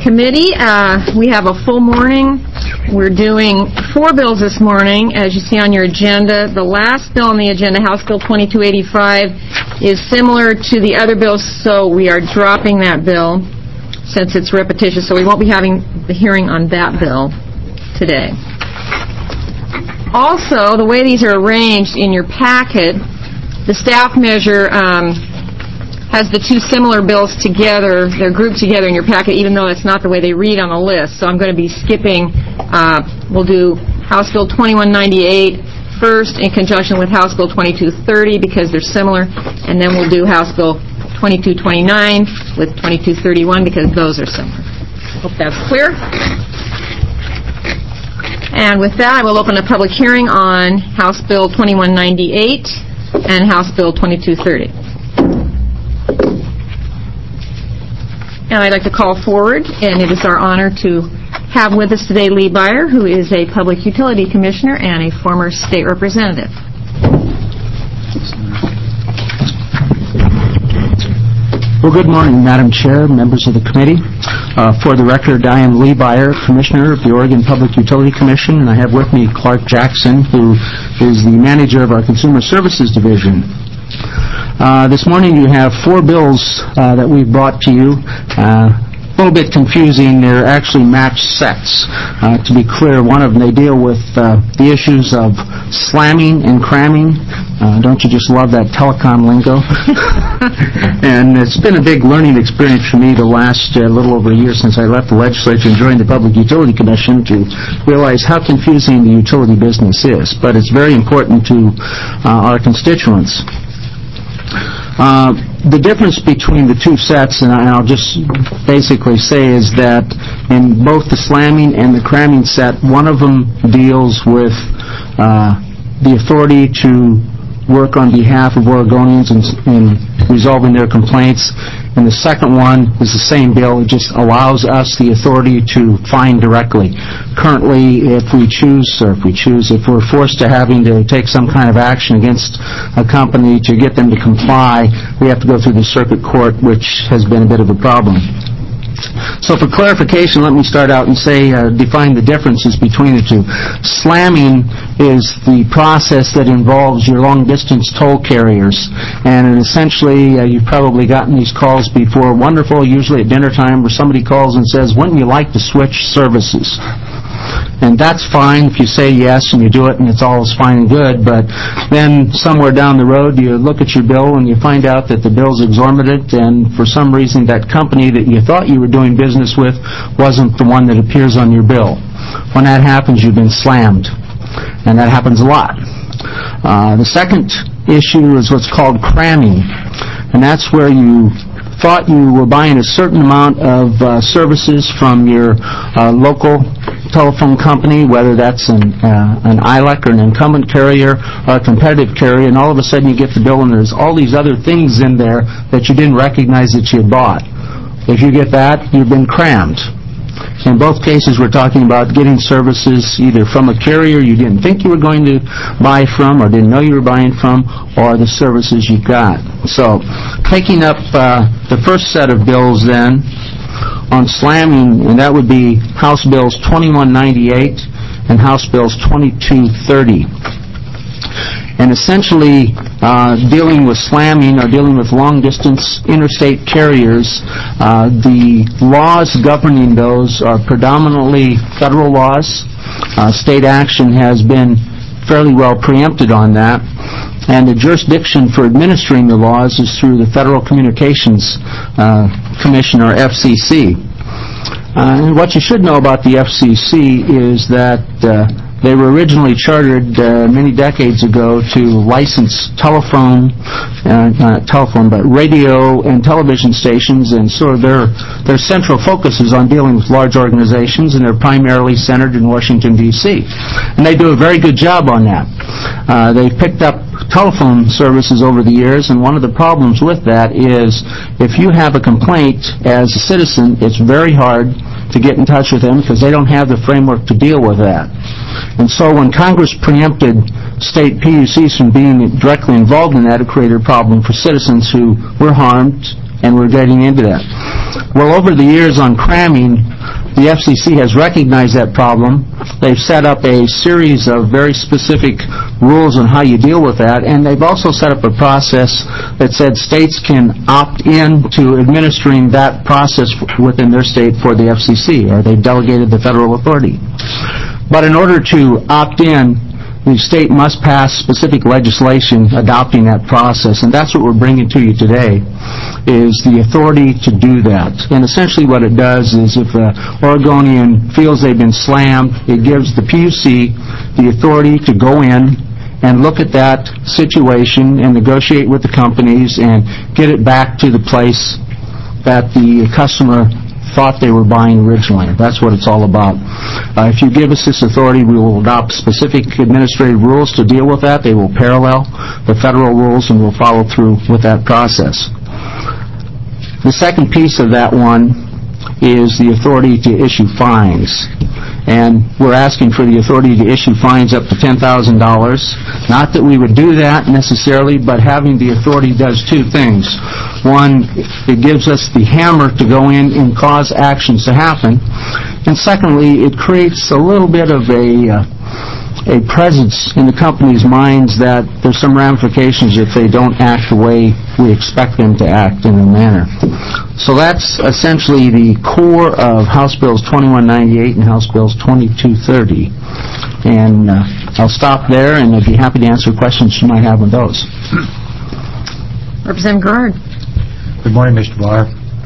committee. We have a full morning. We're doing 4 bills this morning, as you see on your agenda. The last bill on the agenda, House Bill 2285, is similar to the other bills, so we are dropping that bill since it's repetitious, so we won't be having the hearing on that bill today. Also, the way these are arranged in your packet, the staff measure has the 2 similar bills together. They're grouped together in your packet, even though that's not the way they read on the list. So I'm going to be skipping. We'll do House Bill 2198 first in conjunction with House Bill 2230 because they're similar, and then we'll do House Bill 2229 with 2231 because those are similar. Hope that's clear. And with that, I will open a public hearing on House Bill 2198 and House Bill 2230. And I'd like to call forward, and it is our honor to have with us today Lee Beyer, who is a Public Utility Commissioner and a former state representative. Well, good morning, Madam Chair, members of the committee. For the record, I am Lee Beyer, Commissioner of the Oregon Public Utility Commission, and I have with me Clark Jackson, who is the manager of our Consumer Services Division. This morning you have 4 bills that we've brought to you. A little bit confusing. They're actually matched sets. To be clear, one of them, they deal with the issues of slamming and cramming. Don't you just love that telecom lingo? And it's been a big learning experience for me the last little over a year since I left the legislature and joined the Public Utility Commission to realize how confusing the utility business is. But it's very important to our constituents. The difference between the 2 sets, and I'll just basically say, is that in both the slamming and the cramming set, one of them deals with the authority to work on behalf of Oregonians in resolving their complaints, and the second one is the same bill. It just allows us the authority to fine directly. Currently, if we're forced to having to take some kind of action against a company to get them to comply, we have to go through the circuit court, which has been a bit of a problem. So for clarification, let me start out and say, define the differences between the 2. Slamming is the process that involves your long-distance toll carriers. And essentially, you've probably gotten these calls before, wonderful, usually at dinner time, where somebody calls and says, wouldn't you like to switch services? And that's fine if you say yes and you do it and it's all fine and good, but then somewhere down the road you look at your bill and you find out that the bill's exorbitant, and for some reason that company that you thought you were doing business with wasn't the one that appears on your bill. When that happens, you've been slammed, and that happens a lot. The second issue is what's called cramming, and that's where you thought you were buying a certain amount of services from your local telephone company, whether that's an ILEC or an incumbent carrier or a competitive carrier, and all of a sudden you get the bill and there's all these other things in there that you didn't recognize that you had bought. If you get that, you've been crammed. In both cases, we're talking about getting services either from a carrier you didn't think you were going to buy from or didn't know you were buying from, or the services you got. So, taking up the first set of bills then, on slamming, and that would be House Bills 2198 and House Bills 2230. And essentially, dealing with slamming or dealing with long-distance interstate carriers, the laws governing those are predominantly federal laws. State action has been fairly well preempted on that. And the jurisdiction for administering the laws is through the Federal Communications Commission, or FCC. And what you should know about the FCC is that they were originally chartered many decades ago to license radio and television stations, and so their central focus is on dealing with large organizations, and they're primarily centered in Washington, D.C. And they do a very good job on that. They've picked up telephone services over the years, and one of the problems with that is if you have a complaint as a citizen, it's very hard to get in touch with them because they don't have the framework to deal with that. And so when Congress preempted state PUCs from being directly involved in that, it created a problem for citizens who were harmed, and we're getting into that. Well, over the years on cramming, The FCC has recognized that problem. They've set up a series of very specific rules on how you deal with that, and they've also set up a process that said states can opt in to administering that process within their state for the FCC, or they've delegated the federal authority. But in order to opt in, the state must pass specific legislation adopting that process, and that's what we're bringing to you today, is the authority to do that. And essentially what it does is if an Oregonian feels they've been slammed, it gives the PUC the authority to go in and look at that situation and negotiate with the companies and get it back to the place that the customer thought they were buying originally. That's what it's all about. If you give us this authority, we will adopt specific administrative rules to deal with that. They will parallel the federal rules, and we'll follow through with that process. The second piece of that one is the authority to issue fines. And we're asking for the authority to issue fines up to $10,000. Not that we would do that necessarily, but having the authority does two things. One, it gives us the hammer to go in and cause actions to happen. And secondly, it creates a little bit of a presence in the company's minds that there's some ramifications if they don't act the way we expect them to act in a manner. So that's essentially the core of House Bills 2198 and House Bills 2230. And I'll stop there, and I'd be happy to answer questions you might have on those. Representative Garrard. Good morning, Mr. Barr.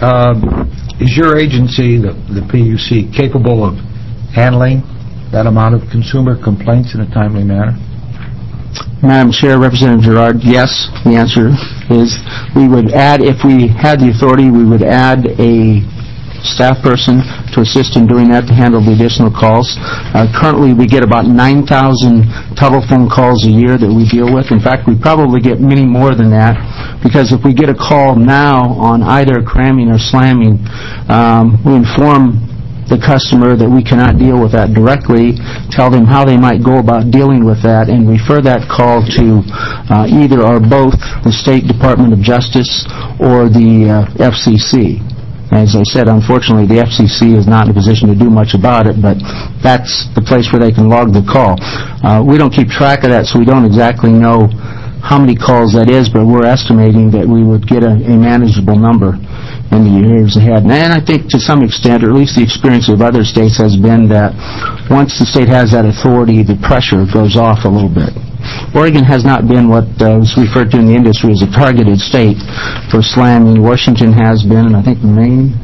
Is your agency, the PUC, capable of handling that amount of consumer complaints in a timely manner? Madam Chair, Representative Gerard, yes. The answer is we would add, if we had the authority, we would add a staff person to assist in doing that to handle the additional calls. Currently, we get about 9,000 telephone calls a year that we deal with. In fact, we probably get many more than that, because if we get a call now on either cramming or slamming, we inform the customer that we cannot deal with that directly, tell them how they might go about dealing with that, and refer that call to either or both the State Department of Justice or the FCC. As I said, unfortunately, the FCC is not in a position to do much about it, but that's the place where they can log the call. We don't keep track of that, so we don't exactly know how many calls that is, but we're estimating that we would get a manageable number in the years ahead. And I think to some extent, or at least the experience of other states has been that once the state has that authority, the pressure goes off a little bit. Oregon has not been what was referred to in the industry as a targeted state for slamming. Washington has been, and I think Maine,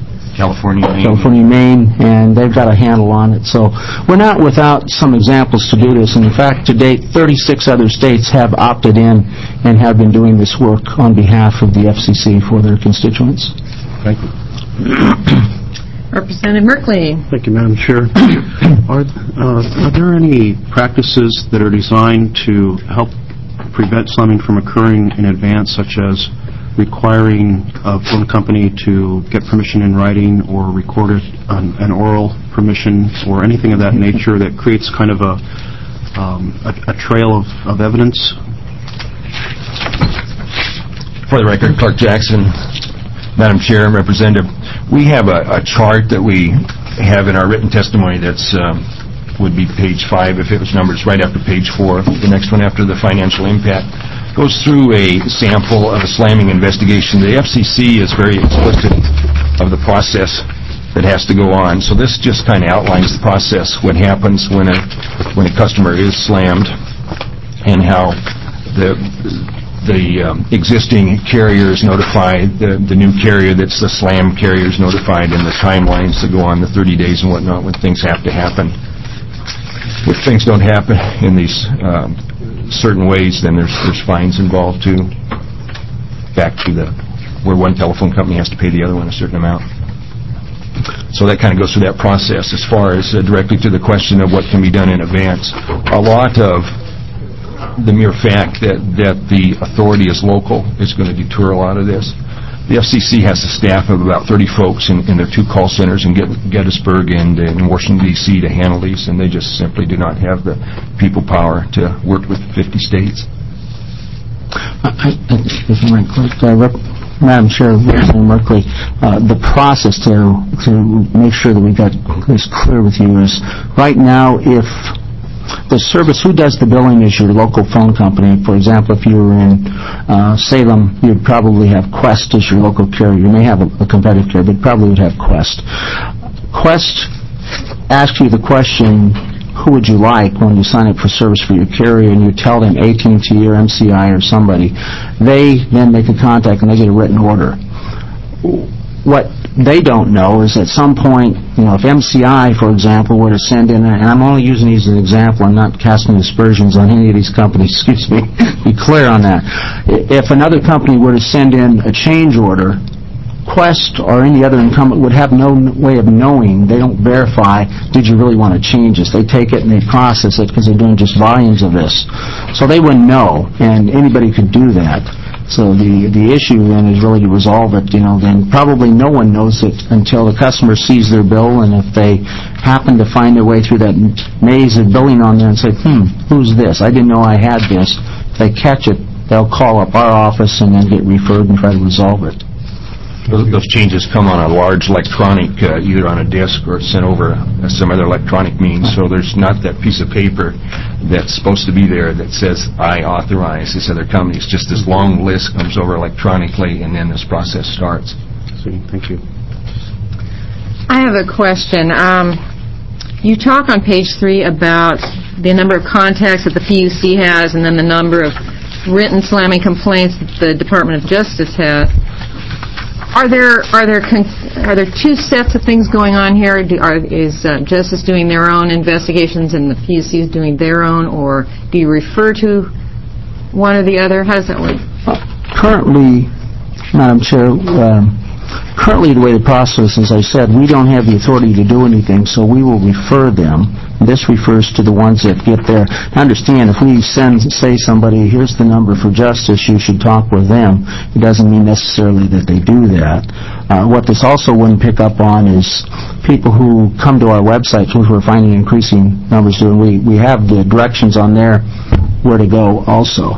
Maine, and they've got a handle on it. So we're not without some examples to do this. And in fact, to date, 36 other states have opted in and have been doing this work on behalf of the FCC for their constituents. Thank you. Representative Merkley. Thank you, Madam Chair. Are there any practices that are designed to help prevent slamming from occurring in advance, such as requiring a phone company to get permission in writing or record an oral permission or anything of that nature that creates kind of a trail of evidence? For the record, Clark Jackson, Madam Chair and Representative, we have a chart that we have in our written testimony that's would be page 5 if it was numbered. It's right after page 4. The next one after the financial impact goes through a sample of a slamming investigation. The FCC is very explicit of the process that has to go on. So this just kind of outlines the process, what happens when a customer is slammed, and how the existing carrier is notified, the new carrier that's the slam carrier is notified, and the timelines that go on, the 30 days and whatnot when things have to happen. If things don't happen in these certain ways, then there's fines involved too, back to where one telephone company has to pay the other one a certain amount. So that kind of goes through that process. As far as directly to the question of what can be done in advance, a lot of the mere fact that the authority is local is going to deter a lot of this. The FCC has a staff of about 30 folks in their 2 call centers in Gettysburg and in Washington, D.C. to handle these, and they just simply do not have the people power to work with 50 states. Madam Chair, Representative Merkley, the process to make sure that we got this clear with you is, right now, if the service, who does the billing is your local phone company. For example, if you were in Salem, you'd probably have Quest as your local carrier. You may have a competitive carrier, but probably would have Quest. Quest asks you the question, who would you like when you sign up for service for your carrier, and you tell them AT&T or MCI or somebody. They then make a contact and they get a written order. What they don't know is at some point, if MCI, for example, were to send in, and I'm only using these as an example, I'm not casting aspersions on any of these companies, excuse me, be clear on that. If another company were to send in a change order, Quest or any other incumbent would have no way of knowing. They don't verify, did you really want to change this? They take it and they process it because they're doing just volumes of this. So they wouldn't know, and anybody could do that. So the issue then is really to resolve it, then probably no one knows it until the customer sees their bill, and if they happen to find their way through that maze of billing on there and say, who's this? I didn't know I had this. If they catch it, they'll call up our office and then get referred and try to resolve it. Those changes come on a large electronic, either on a disk or sent over some other electronic means. So there's not that piece of paper that's supposed to be there that says, I authorize this other company. It's just this long list comes over electronically, and then this process starts. Thank you. I have a question. You talk on page 3 about the number of contacts that the PUC has and then the number of written slamming complaints that the Department of Justice has. Are there two sets of things going on here? Is Justice doing their own investigations and the PUC is doing their own, or do you refer to one or the other? How does that work? Currently, Madam Chair, the way the process, as I said, we don't have the authority to do anything, so we will refer them. This refers to the ones that get there. Understand, if we say somebody, here's the number for Justice, you should talk with them, it doesn't mean necessarily that they do that. What this also wouldn't pick up on is people who come to our website, which we're finding increasing numbers doing. We have the directions on there where to go also.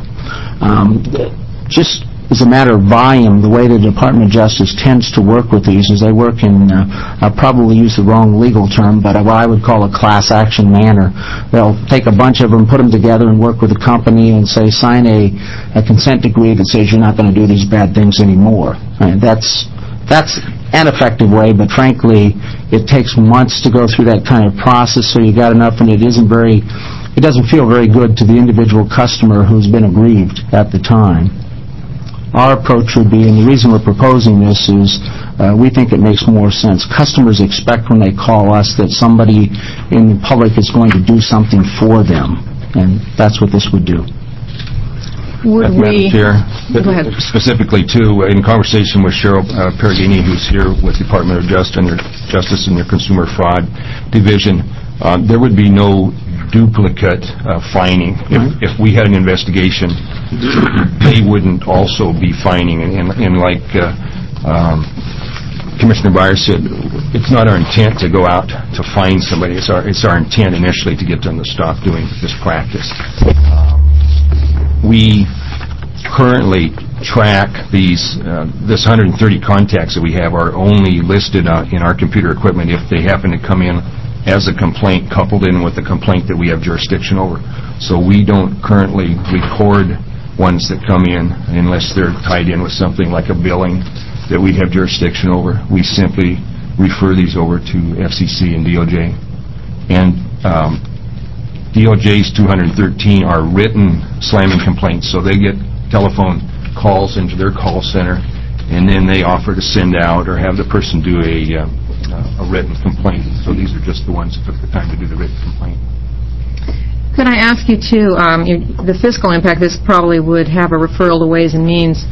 Just as a matter of volume, the way the Department of Justice tends to work with these is they work in, I'll probably use the wrong legal term, but what I would call a class action manner. They'll take a bunch of them, put them together, and work with the company and say, sign a consent decree that says you're not going to do these bad things anymore. And that's an effective way, but frankly, it takes months to go through that kind of process, so you got enough, and it doesn't feel very good to the individual customer who's been aggrieved at the time. Our approach would be, and the reason we're proposing this is we think it makes more sense. Customers expect when they call us that somebody in the public is going to do something for them, and that's what this would do. Madam Chair, Go ahead. Specifically, too, in conversation with Cheryl Perugini, who's here with the Department of Justice and your Consumer Fraud Division, there would be no duplicate fining. If we had an investigation, they wouldn't also be fining. And like Commissioner Byers said, it's not our intent to go out to find somebody. It's our intent initially to get them to stop doing this practice. We currently track this 130 contacts that we have are only listed in our computer equipment if they happen to come in as a complaint coupled in with a complaint that we have jurisdiction over. So we don't currently record ones that come in unless they're tied in with something like a billing that we have jurisdiction over. We simply refer these over to FCC and DOJ. And DOJ's 213 are written slamming complaints, so they get telephone calls into their call center, and then they offer to send out or have the person do a written complaint. So these are just the ones that took the time to do the written complaint. Could I ask you, too, the fiscal impact, this probably would have a referral to Ways and Means.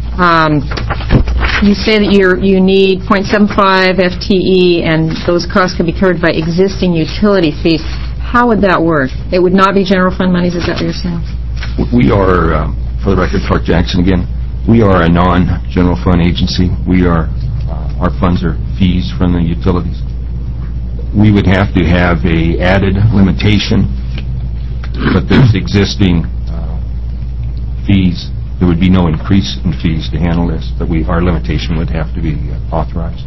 You say that you need 0.75 FTE, and those costs can be covered by existing utility fees. How would that work? It would not be general fund monies, is that what you're saying? We are, for the record, Clark Jackson again, we are a non-general fund agency. Our funds are fees from the utilities. We would have to have a added limitation, but there's existing fees there would be no increase in fees to handle this, but our limitation would have to be authorized.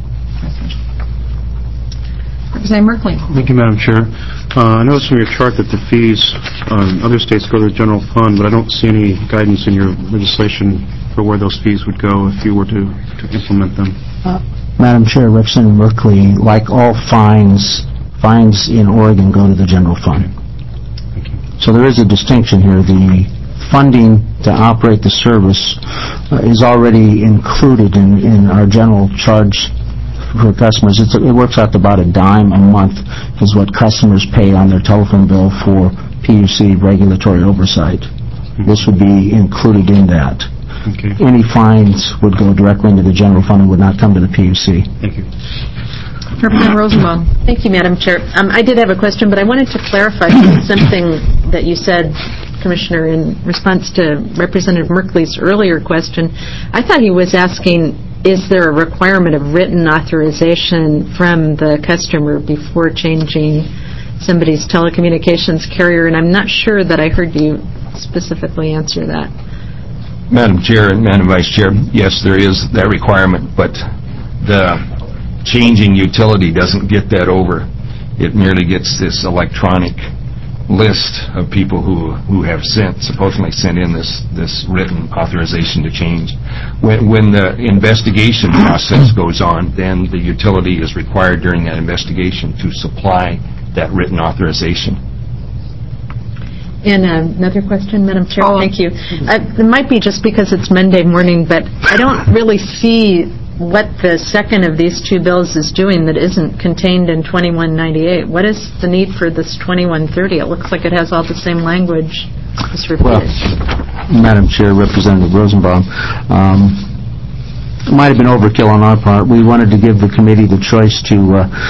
Representative Merkley. Thank you, Madam Chair. I noticed from your chart that the fees in other states go to the general fund, but I don't see any guidance in your legislation for where those fees would go if you were to implement them. Madam Chair, Representative Merkley, like all fines in Oregon go to the general fund. Thank you. So there is a distinction here. The funding to operate the service is already included in our general charge for customers. It works out to about $0.10 a month is what customers pay on their telephone bill for PUC regulatory oversight. This would be included in that. Okay. Any fines would go directly into the general fund and would not come to the PUC. Thank you. Representative Rosenbaum. Thank you, Madam Chair. I did have a question, but I wanted to clarify something that you said, Commissioner, in response to Representative Merkley's earlier question. I thought he was asking, is there a requirement of written authorization from the customer before changing somebody's telecommunications carrier? And I'm not sure that I heard you specifically answer that. Madam Chair and Madam Vice Chair, yes, there is that requirement, but the changing utility doesn't get that over. It merely gets this electronic list of people who have supposedly sent in this written authorization to change. When the investigation process goes on, then the utility is required during that investigation to supply that written authorization. And another question, Madam Chair. Thank you. It might be just because it's Monday morning, but I don't really see what the second of these two bills is doing that isn't contained in 2198. What is the need for this 2130? It looks like it has all the same language. Just repeated. Well, Madam Chair, Representative Rosenbaum, it might have been overkill on our part. We wanted to give the committee the choice to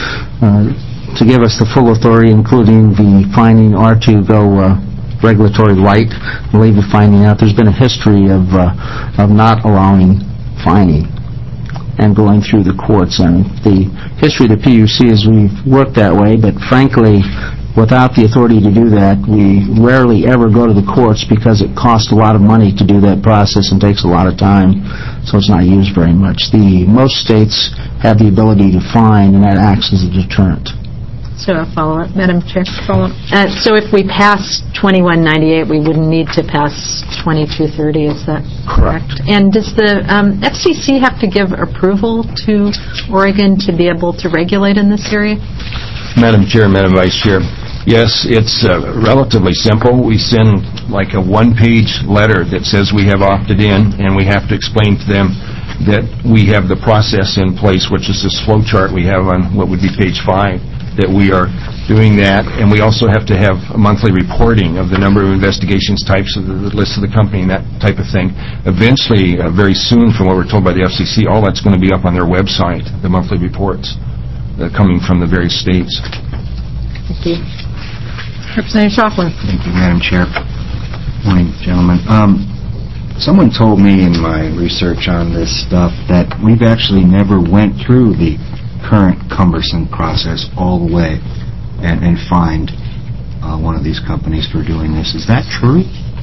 give us the full authority, including the finding R2 regulatory light. We'll leave the finding out. There's been a history of not allowing fining and going through the courts. And the history of the PUC is we've worked that way, but frankly, without the authority to do that, we rarely ever go to the courts because it costs a lot of money to do that process and takes a lot of time, so it's not used very much. Most states have the ability to fine, and that acts as a deterrent. So a follow-up, Madam Chair. So if we pass 2198, we wouldn't need to pass 2230, is that correct? And does the FCC have to give approval to Oregon to be able to regulate in this area? Madam Chair, Madam Vice Chair, yes, it's relatively simple. We send like a one-page letter that says we have opted in, and we have to explain to them that we have the process in place, which is this flow chart we have on what would be page 5, that we are doing that, and we also have to have a monthly reporting of the number of investigations, types of the list of the company, and that type of thing. Eventually, very soon, from what we're told by the FCC, all that's going to be up on their website, the monthly reports coming from the various states. Thank you. Representative Schauffler. Thank you, Madam Chair. Morning, gentlemen. Someone told me in my research on this stuff that we've actually never went through the current cumbersome process all the way and fined one of these companies for doing this. Is that true?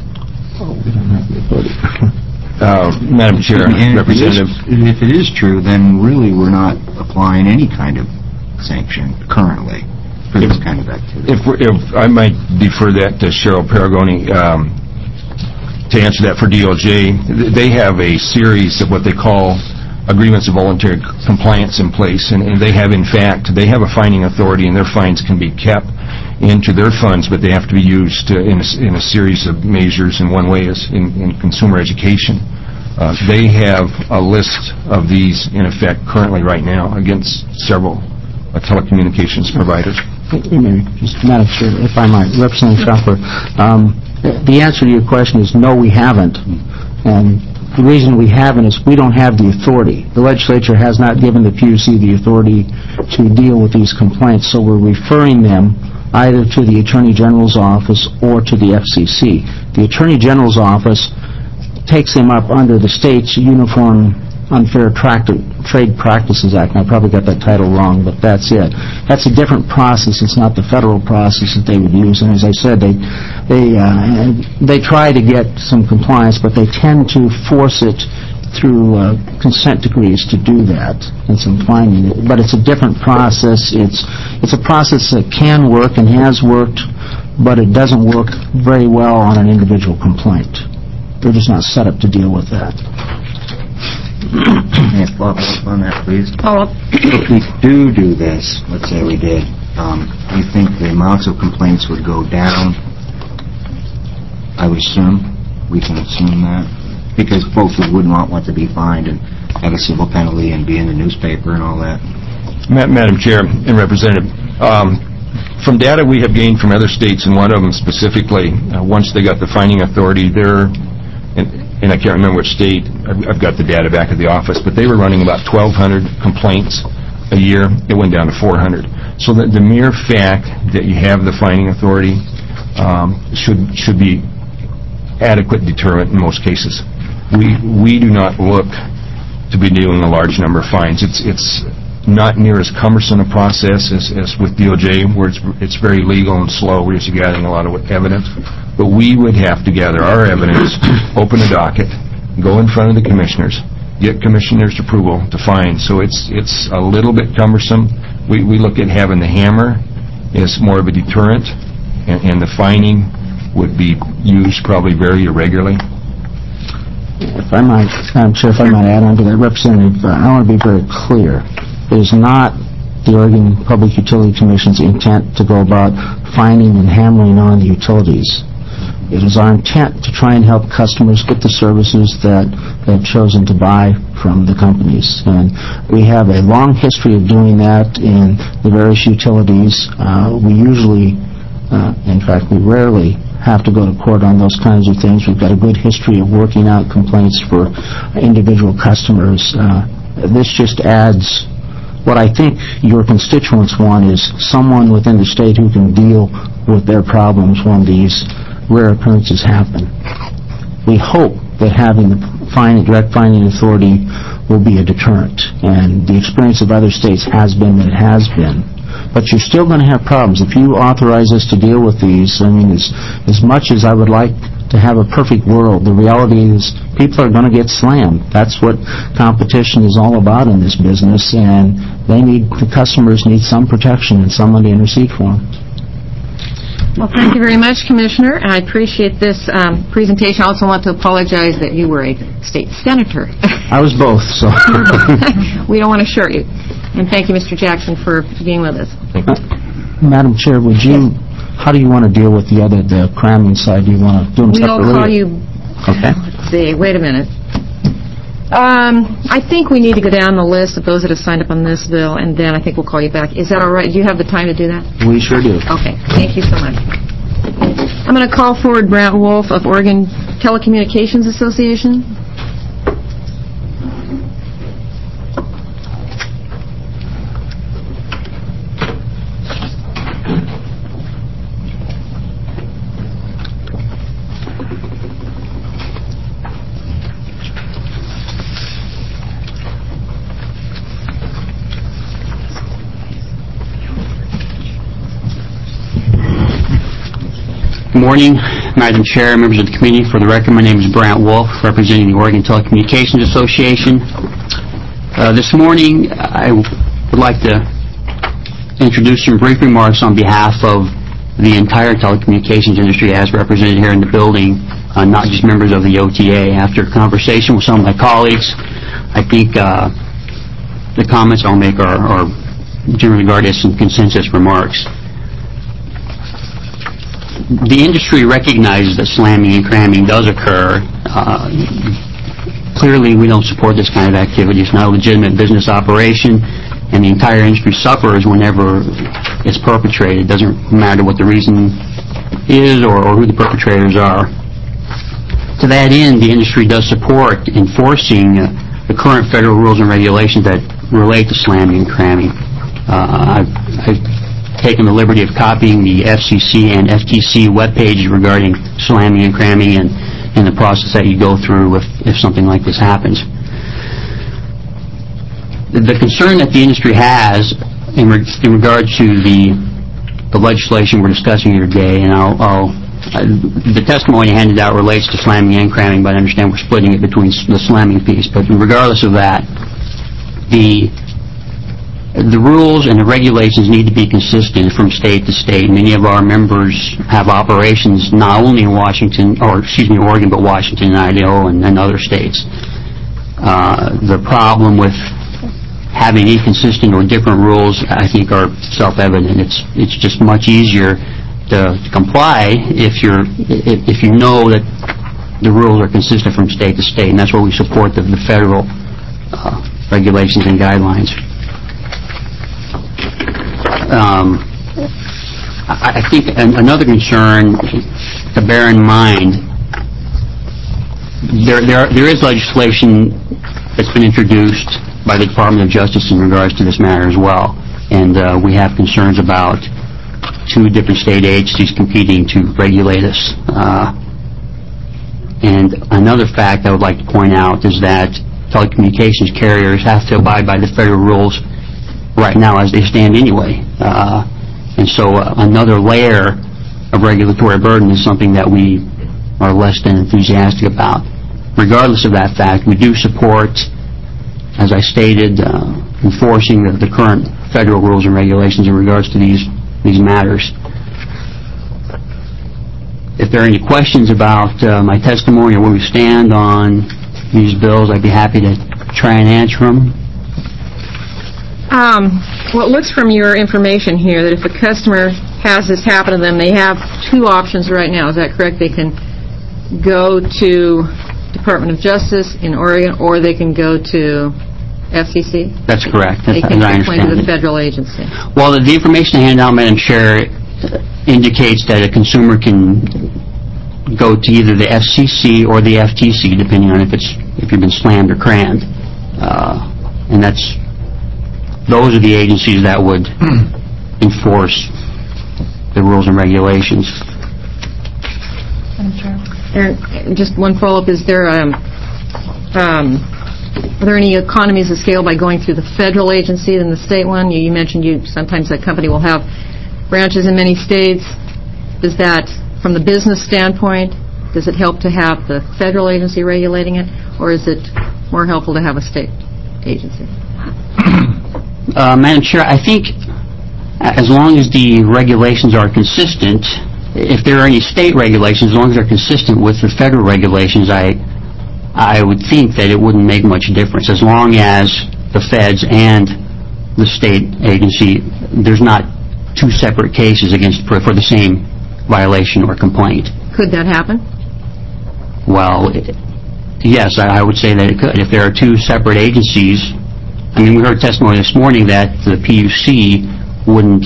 Madam Chair, Representative. If it is true, then really we're not applying any kind of sanction currently for this kind of activity. If I might defer that to Cheryl Paragoni to answer that for DOJ. They have a series of what they call agreements of voluntary compliance in place, and they have, in fact, they have a fining authority, and their fines can be kept into their funds, but they have to be used in a series of measures, and one way is in consumer education. They have a list of these in effect currently right now against several telecommunications providers. Just Madam Chair, if I might, Representative Schauffler, the answer to your question is no, we haven't. And the reason we haven't is we don't have the authority. The legislature has not given the PUC the authority to deal with these complaints, so we're referring them either to the Attorney General's office or to the FCC. The Attorney General's office takes them up under the state's uniform Unfair Trade Practices Act, and I probably got that title wrong, but that's it. That's a different process. It's not the federal process that they would use. And as I said, they try to get some compliance, but they tend to force it through consent decrees to do that and some finding. But it's a different process. It's a process that can work and has worked, but it doesn't work very well on an individual complaint. They're just not set up to deal with that. May I follow up on that, please? Follow up. If we do this, let's say we did, do you think the amounts of complaints would go down? I would assume. We can assume that. Because folks would not want to be fined and have a civil penalty and be in the newspaper and all that. Madam Chair and Representative, from data we have gained from other states, and one of them specifically, once they got the finding authority, and I can't remember which state, I've got the data back at the office, but they were running about 1,200 complaints a year. It went down to 400. So the mere fact that you have the finding authority should be adequate deterrent in most cases. We do not look to be dealing a large number of fines. It's not near as cumbersome a process as with DOJ, where it's very legal and slow. We're just gathering a lot of evidence. But we would have to gather our evidence, open a docket, go in front of the commissioners, get commissioners' approval to fine. So it's a little bit cumbersome. We look at having the hammer as more of a deterrent, and the fining would be used probably very irregularly. If I might, Madam Chair, if I might add on to that, Representative, I want to be very clear. It is not the Oregon Public Utility Commission's intent to go about fining and hammering on the utilities. It is our intent to try and help customers get the services that they've chosen to buy from the companies. And we have a long history of doing that in the various utilities. We usually, in fact, we rarely have to go to court on those kinds of things. We've got a good history of working out complaints for individual customers. This just adds, what I think your constituents want is someone within the state who can deal with their problems when these rare occurrences happen. We hope that having the direct finding authority will be a deterrent, and the experience of other states has been that it has been. But you're still going to have problems. If you authorize us to deal with these, I mean, as much as I would like to have a perfect world, the reality is people are going to get slammed. That's what competition is all about in this business, and the customers need some protection and someone to intercede for them. Well, thank you very much, Commissioner. I appreciate this presentation. I also want to apologize that you were a state senator. I was both, so. We don't want to short you. And thank you, Mr. Jackson, for being with us. Madam Chair, how do you want to deal with the cramming side? Do you want to do them separately? We'll call you. Okay. Let's see. Wait a minute. I think we need to go down the list of those that have signed up on this bill, and then I think we'll call you back. Is that all right? Do you have the time to do that? We sure do. Okay. Thank you so much. I'm going to call forward Brant Wolf of Oregon Telecommunications Association. Good morning, Madam Chair, members of the committee. For the record, my name is Brant Wolf, representing the Oregon Telecommunications Association. This morning, I would like to introduce some brief remarks on behalf of the entire telecommunications industry as represented here in the building, not just members of the OTA. After a conversation with some of my colleagues, I think the comments I'll make are generally regarded as some consensus remarks. The industry recognizes that slamming and cramming does occur. Clearly, we don't support this kind of activity. It's not a legitimate business operation, and the entire industry suffers whenever it's perpetrated. It doesn't matter what the reason is or who the perpetrators are. To that end, the industry does support enforcing the current federal rules and regulations that relate to slamming and cramming. I've taken the liberty of copying the FCC and FTC webpages regarding slamming and cramming and the process that you go through if something like this happens. the concern that the industry has in regard to the legislation we're discussing here today, and the testimony handed out relates to slamming and cramming, but I understand we're splitting it between the slamming piece. But regardless of that, the rules and the regulations need to be consistent from state to state. Many of our members have operations not only in Oregon, but Washington and Idaho and other states. The problem with having inconsistent or different rules, I think, are self-evident. It's just much easier to comply if you know that the rules are consistent from state to state, and that's where we support the federal regulations and guidelines. I think another concern to bear in mind, there is legislation that's been introduced by the Department of Justice in regards to this matter as well, and we have concerns about 2 different state agencies competing to regulate us. And another fact I would like to point out is that telecommunications carriers have to abide by the federal rules right now as they stand anyway. And so another layer of regulatory burden is something that we are less than enthusiastic about. Regardless of that fact, we do support, as I stated, enforcing the current federal rules and regulations in regards to these matters. If there are any questions about my testimony or where we stand on these bills, I'd be happy to try and answer them. Well, it looks from your information here that if a customer has this happen to them, they have 2 options right now. Is that correct? They can go to Department of Justice in Oregon, or they can go to FCC? That's correct. They can I complain to understand the federal agency. Well, the information I hand out, Madam Chair, indicates that a consumer can go to either the FCC or the FTC, depending on if you've been slammed or crammed. And those are the agencies that would enforce the rules and regulations. Madam Chair. And just one follow-up, is there are there any economies of scale by going through the federal agency than the state one? You mentioned sometimes that company will have branches in many states. Is that, from the business standpoint, does it help to have the federal agency regulating it, or is it more helpful to have a state agency? Madam Chair, I think as long as the regulations are consistent, if there are any state regulations, as long as they're consistent with the federal regulations, I would think that it wouldn't make much difference. As long as the feds and the state agency, there's not 2 separate cases for the same violation or complaint. Could that happen? Well, yes, I would say that it could. If there are 2 separate agencies, I mean, we heard testimony this morning that the PUC wouldn't,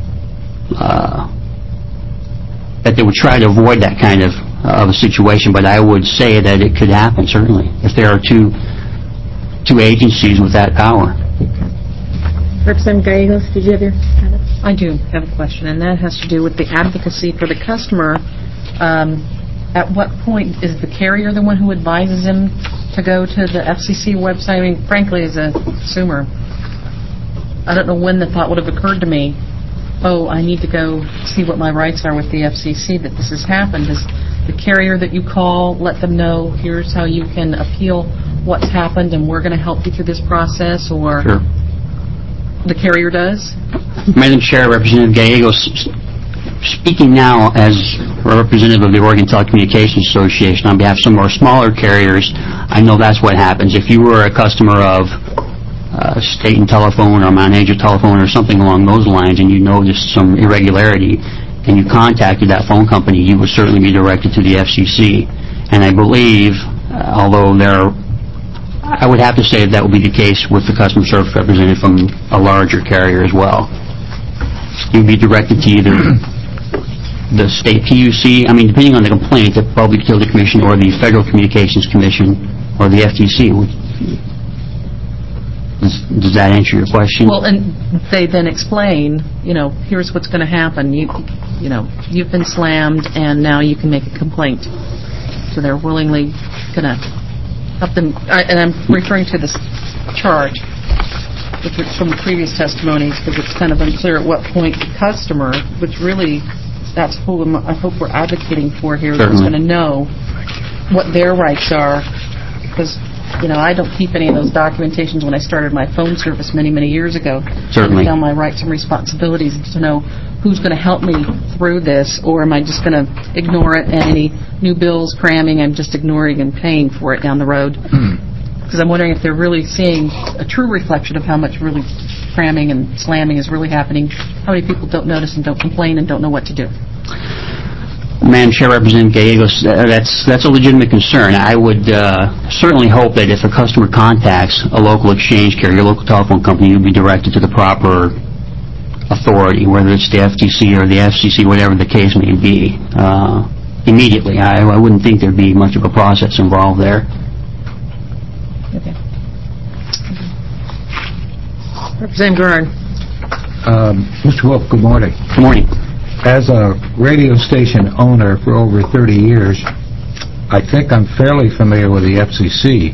that they would try to avoid that kind of a situation, but I would say that it could happen, certainly, if there are two agencies with that power. Representative Gallegos, did you have your comments? I do have a question, and that has to do with the advocacy for the customer. At what point is the carrier the one who advises him to go to the FCC website? I mean, frankly, as a consumer, I don't know when the thought would have occurred to me, I need to go see what my rights are with the FCC, that this has happened. Does the carrier that you call let them know, here's how you can appeal what's happened, and we're going to help you through this process, or Sure. The carrier does? Madam Chair, Representative Gallegos, speaking now as a representative of the Oregon Telecommunications Association on behalf of some of our smaller carriers, I know that's what happens. If you were a customer of State and Telephone or Mount Angel Telephone or something along those lines, and you noticed some irregularity, and you contacted that phone company, you would certainly be directed to the FCC. And I believe, although I would have to say that would be the case with the customer service representative from a larger carrier as well. You'd be directed to either the state PUC, I mean, depending on the complaint, the Public Utility Commission or the Federal Communications Commission or the FTC. Does that answer your question? Well, and they then explain, here's what's going to happen. You've been slammed, and now you can make a complaint. So they're willingly going to help them. And I'm referring to this charge. from the previous testimonies, because it's kind of unclear at what point the customer, which really, that's who I hope we're advocating for here, is going to know what their rights are, because I don't keep any of those documentations when I started my phone service many, many years ago. Certainly. To know my rights and responsibilities, to know who's going to help me through this, or am I just going to ignore it, and any new bills cramming, I'm just ignoring and paying for it down the road. Because I'm wondering if they're really seeing a true reflection of how much really cramming and slamming is really happening. How many people don't notice and don't complain and don't know what to do? Madam Chair, Representative Gallegos, that's a legitimate concern. I would certainly hope that if a customer contacts a local exchange carrier, local telephone company, you'll be directed to the proper authority, whether it's the FTC or the FCC, whatever the case may be, immediately. I wouldn't think there'd be much of a process involved there. Okay. Representative Gerard. Mr. Wolf, good morning. Good morning. As a radio station owner for over 30 years, I think I'm fairly familiar with the FCC.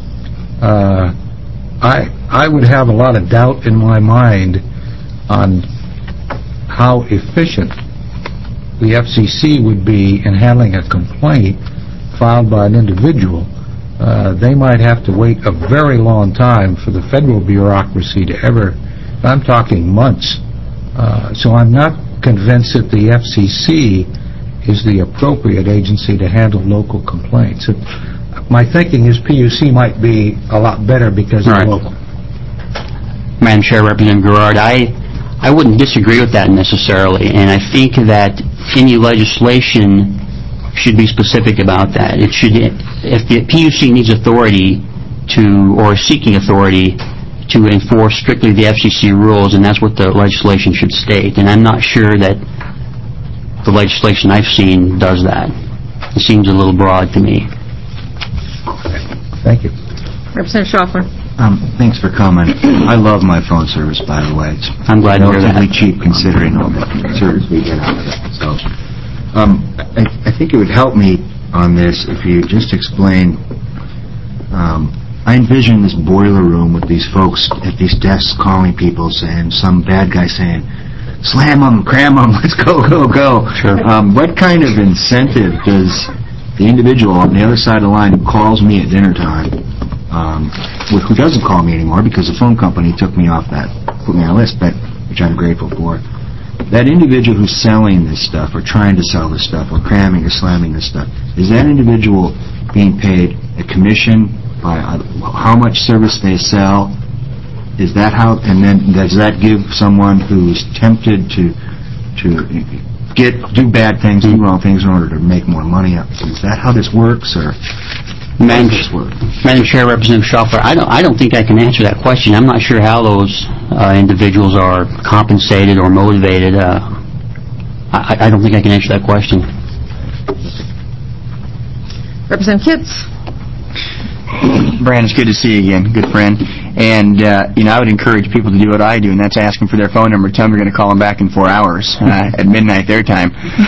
I would have a lot of doubt in my mind on how efficient the FCC would be in handling a complaint filed by an individual. They might have to wait a very long time for the federal bureaucracy to ever, I'm talking months. So I'm not convinced that the FCC is the appropriate agency to handle local complaints. My thinking is PUC might be a lot better because it's local. Madam Chair, Representative Gerard, I wouldn't disagree with that necessarily, and I think that any legislation should be specific about that. It should, if the PUC needs authority to, or is seeking authority to enforce strictly the FCC rules, and that's what the legislation should state. And I'm not sure that the legislation I've seen does that. It seems a little broad to me. Thank you. Representative Schaffler. Thanks for comment. I love my phone service, by the way. It's I'm glad to hear that. relatively cheap considering all the service we get out of it. So, I think it would help me on this if you just explain. I envision this boiler room with these folks at these desks calling people, saying, some bad guy saying, slam them, cram them, let's go, go, go. Sure. What kind of incentive does the individual on the other side of the line who calls me at dinner time, who doesn't call me anymore because the phone company took me off that, put me on a list, which I'm grateful for, that individual who's selling this stuff or trying to sell this stuff or cramming or slamming this stuff, is that individual being paid a commission by how much service they sell? Is that how, and then does that give someone who's tempted to do bad things, do wrong things in order to make more money up? Is that how this works, or how does this work? Madam Chair, Representative Schaffler, I don't think I can answer that question. I'm not sure how those individuals are compensated or motivated. I don't think I can answer that question. Representative Kitts. Brandon, it's good to see you again, good friend. And, I would encourage people to do what I do, and that's ask them for their phone number, tell them you're going to call them back in 4 hours at midnight their time.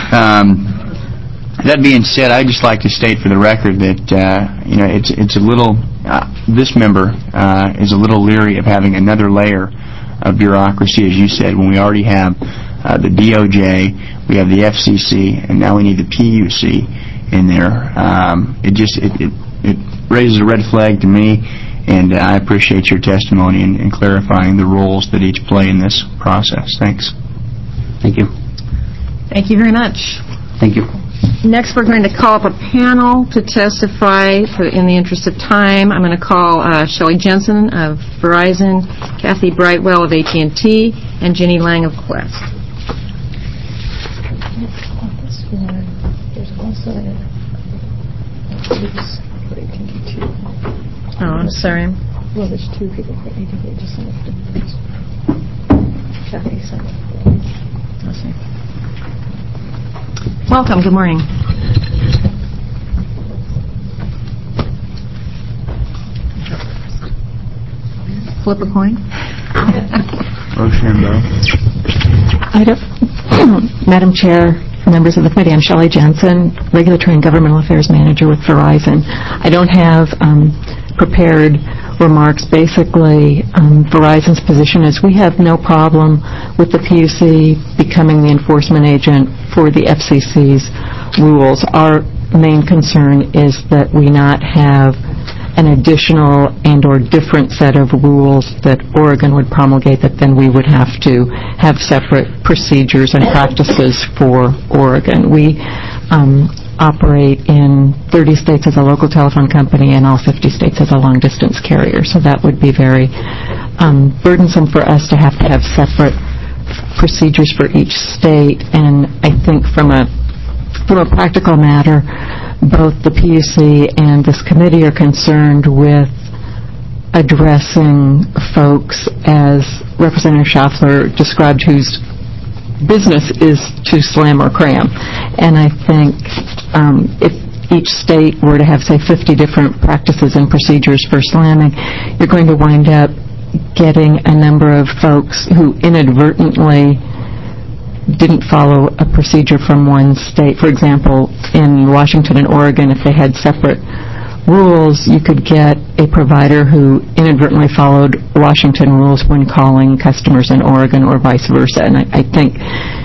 That being said, I'd just like to state for the record that, it's a little, this member is a little leery of having another layer of bureaucracy, as you said, when we already have the DOJ, we have the FCC, and now we need the PUC in there. It raises a red flag to me, and I appreciate your testimony in clarifying the roles that each play in this process. Thanks. Thank you. Thank you very much. Thank you. Next, we're going to call up a panel to testify in the interest of time. I'm going to call Shelley Jensen of Verizon, Kathy Brightwell of AT&T, and Jenny Lang of Quest. Oh, I'm sorry. Well, there's two people for AT&T. Just Kathy said. Let's see. Welcome. Good morning. Flip a coin. Rochambeau. Madam Chair, members of the committee, I'm Shelley Jensen, Regulatory and Governmental Affairs Manager with Verizon. I don't have prepared remarks. Basically, Verizon's position is we have no problem with the PUC becoming the enforcement agent for the FCC's rules. Our main concern is that we not have an additional and or different set of rules that Oregon would promulgate that then we would have to have separate procedures and practices for Oregon. We operate in 30 states as a local telephone company and all 50 states as a long-distance carrier, so that would be very burdensome for us to have separate procedures for each state. And I think from a practical matter, both the PUC and this committee are concerned with addressing folks, as Representative Schaffler described, whose business is to slam or cram. And I think if each state were to have, say, 50 different practices and procedures for slamming, you're going to wind up getting a number of folks who inadvertently didn't follow a procedure from one state. For example, in Washington and Oregon, if they had separate rules, you could get a provider who inadvertently followed Washington rules when calling customers in Oregon or vice versa. And I think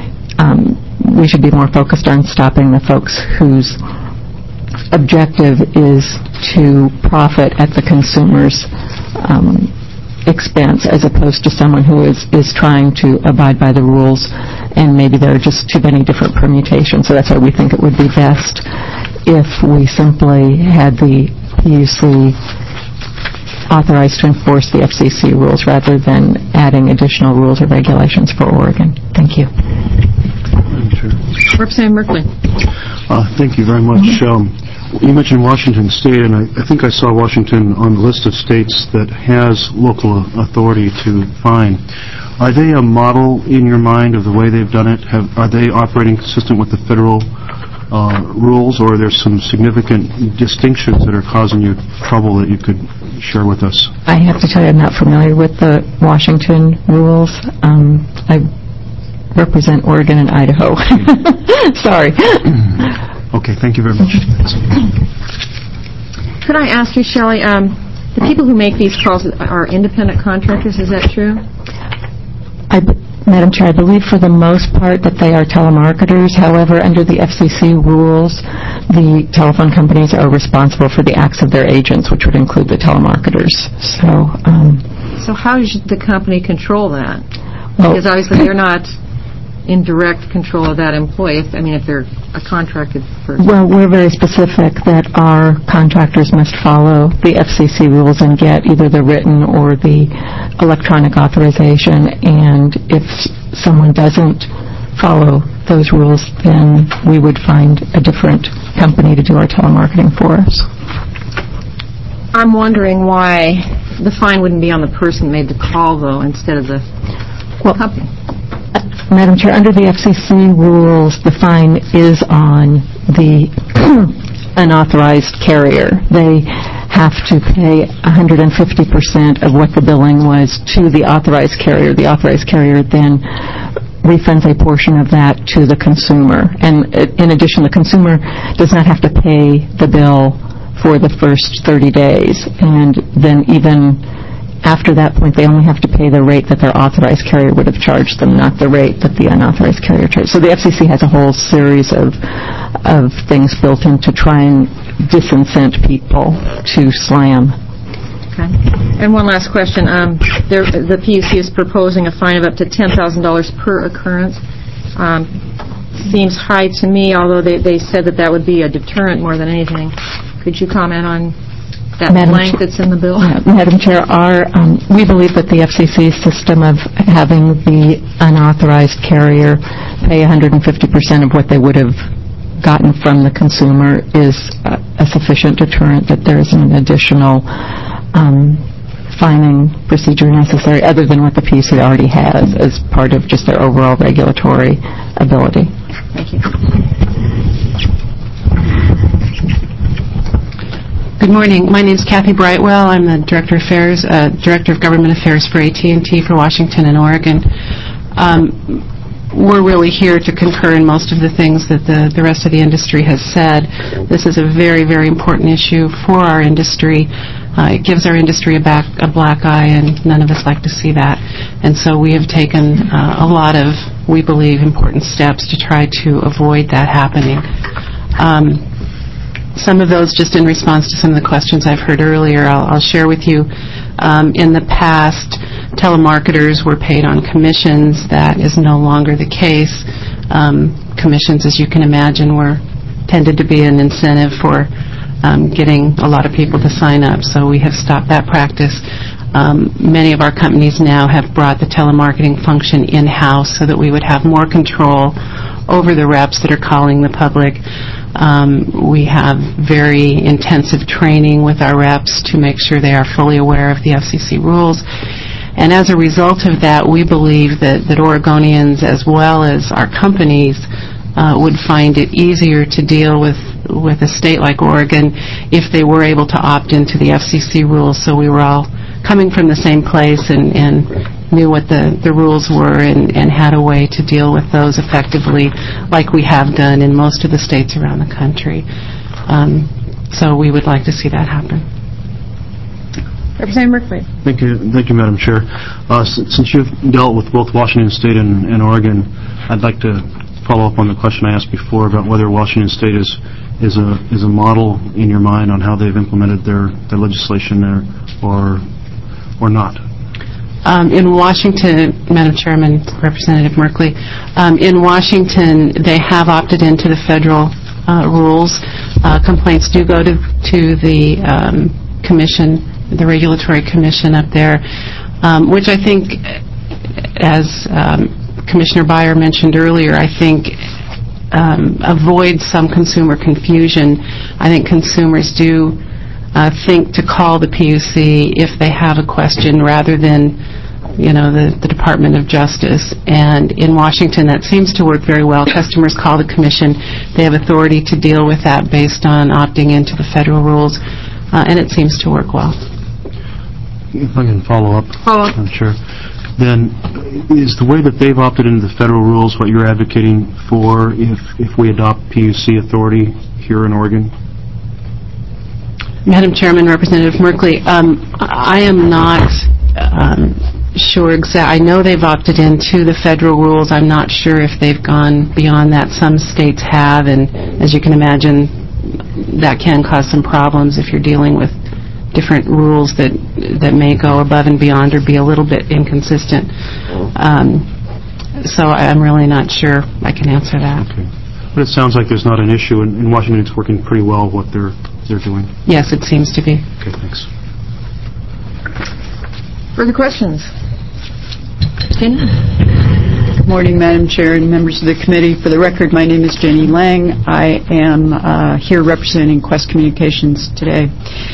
we should be more focused on stopping the folks whose objective is to profit at the consumer's expense, as opposed to someone who is trying to abide by the rules, and maybe there are just too many different permutations. So that's why we think it would be best if we simply had the PUC authorized to enforce the FCC rules rather than adding additional rules or regulations for Oregon. Thank you. Representative Merkley. Thank you very much. You mentioned Washington State, and I think I saw Washington on the list of states that has local authority to fine. Are they a model in your mind of the way they've done it? Are they operating consistent with the federal rules, or are there some significant distinctions that are causing you trouble that you could share with us? I have to tell you, I'm not familiar with the Washington rules. I represent Oregon and Idaho. Sorry. Okay, thank you very much. Could I ask you, Shelley, the people who make these calls are independent contractors, is that true? Madam Chair, I believe for the most part that they are telemarketers. However, under the FCC rules, the telephone companies are responsible for the acts of their agents, which would include the telemarketers. So how does the company control that? Because obviously they're not in direct control of that employee, if they're a contracted person. Well, we're very specific that our contractors must follow the FCC rules and get either the written or the electronic authorization, and if someone doesn't follow those rules, then we would find a different company to do our telemarketing for us. I'm wondering why the fine wouldn't be on the person who made the call, though, instead of the company. Madam Chair, under the FCC rules, the fine is on the unauthorized carrier. They have to pay 150% of what the billing was to the authorized carrier. The authorized carrier then refunds a portion of that to the consumer. And in addition, the consumer does not have to pay the bill for the first 30 days. And then even after that point, they only have to pay the rate that their authorized carrier would have charged them, not the rate that the unauthorized carrier charged. So the FCC has a whole series of things built in to try and disincent people to slam. Okay. And one last question. The PUC is proposing a fine of up to $10,000 per occurrence. Seems high to me, although they said that would be a deterrent more than anything. Could you comment on that blank that's in the bill? Madam Chair, we believe that the FCC's system of having the unauthorized carrier pay 150% of what they would have gotten from the consumer is a sufficient deterrent, that there isn't an additional fining procedure necessary other than what the PUC already has as part of just their overall regulatory ability. Thank you. Good morning. My name is Kathy Brightwell. I'm the Director of Government Affairs for AT&T for Washington and Oregon. We're really here to concur in most of the things that the rest of the industry has said. This is a very, very important issue for our industry. It gives our industry a black eye, and none of us like to see that. And so we have taken a lot of, we believe, important steps to try to avoid that happening. Some of those, just in response to some of the questions I've heard earlier, I'll share with you. In the past, telemarketers were paid on commissions. That is no longer the case. Commissions, as you can imagine, tended to be an incentive for getting a lot of people to sign up. So we have stopped that practice. Many of our companies now have brought the telemarketing function in-house so that we would have more control over the reps that are calling the public. We have very intensive training with our reps to make sure they are fully aware of the FCC rules. And as a result of that, we believe that Oregonians, as well as our companies, would find it easier to deal with a state like Oregon if they were able to opt into the FCC rules, so we were all coming from the same place and knew what the rules were and had a way to deal with those effectively, like we have done in most of the states around the country. So we would like to see that happen. Representative Merkley. Thank you, Madam Chair. Since you've dealt with both Washington State and Oregon, I'd like to follow up on the question I asked before about whether Washington State is a model in your mind on how they've implemented their legislation there, or not. In Washington, Madam Chairman, Representative Merkley, in Washington, they have opted into the federal rules. Complaints do go to the commission, the regulatory commission up there, which I think, as Commissioner Beyer mentioned earlier, I think avoids some consumer confusion. I think consumers do think to call the PUC if they have a question rather than, the Department of Justice. And in Washington, that seems to work very well. Customers call the commission. They have authority to deal with that based on opting into the federal rules, and it seems to work well. If I can follow up, I'm sure. Then is the way that they've opted into the federal rules what you're advocating for if we adopt PUC authority here in Oregon? Madam Chairman, Representative Merkley, I am not sure exactly. I know they've opted into the federal rules. I'm not sure if they've gone beyond that. Some states have, and as you can imagine, that can cause some problems if you're dealing with different rules that may go above and beyond or be a little bit inconsistent. So I'm really not sure I can answer that. Okay. But it sounds like there's not an issue. In Washington, it's working pretty well what they're doing. Yes, it seems to be. Okay, thanks. Further questions? Tina? Good morning, Madam Chair and members of the committee. For the record, my name is Jenny Lang. I am here representing Qwest Communications today.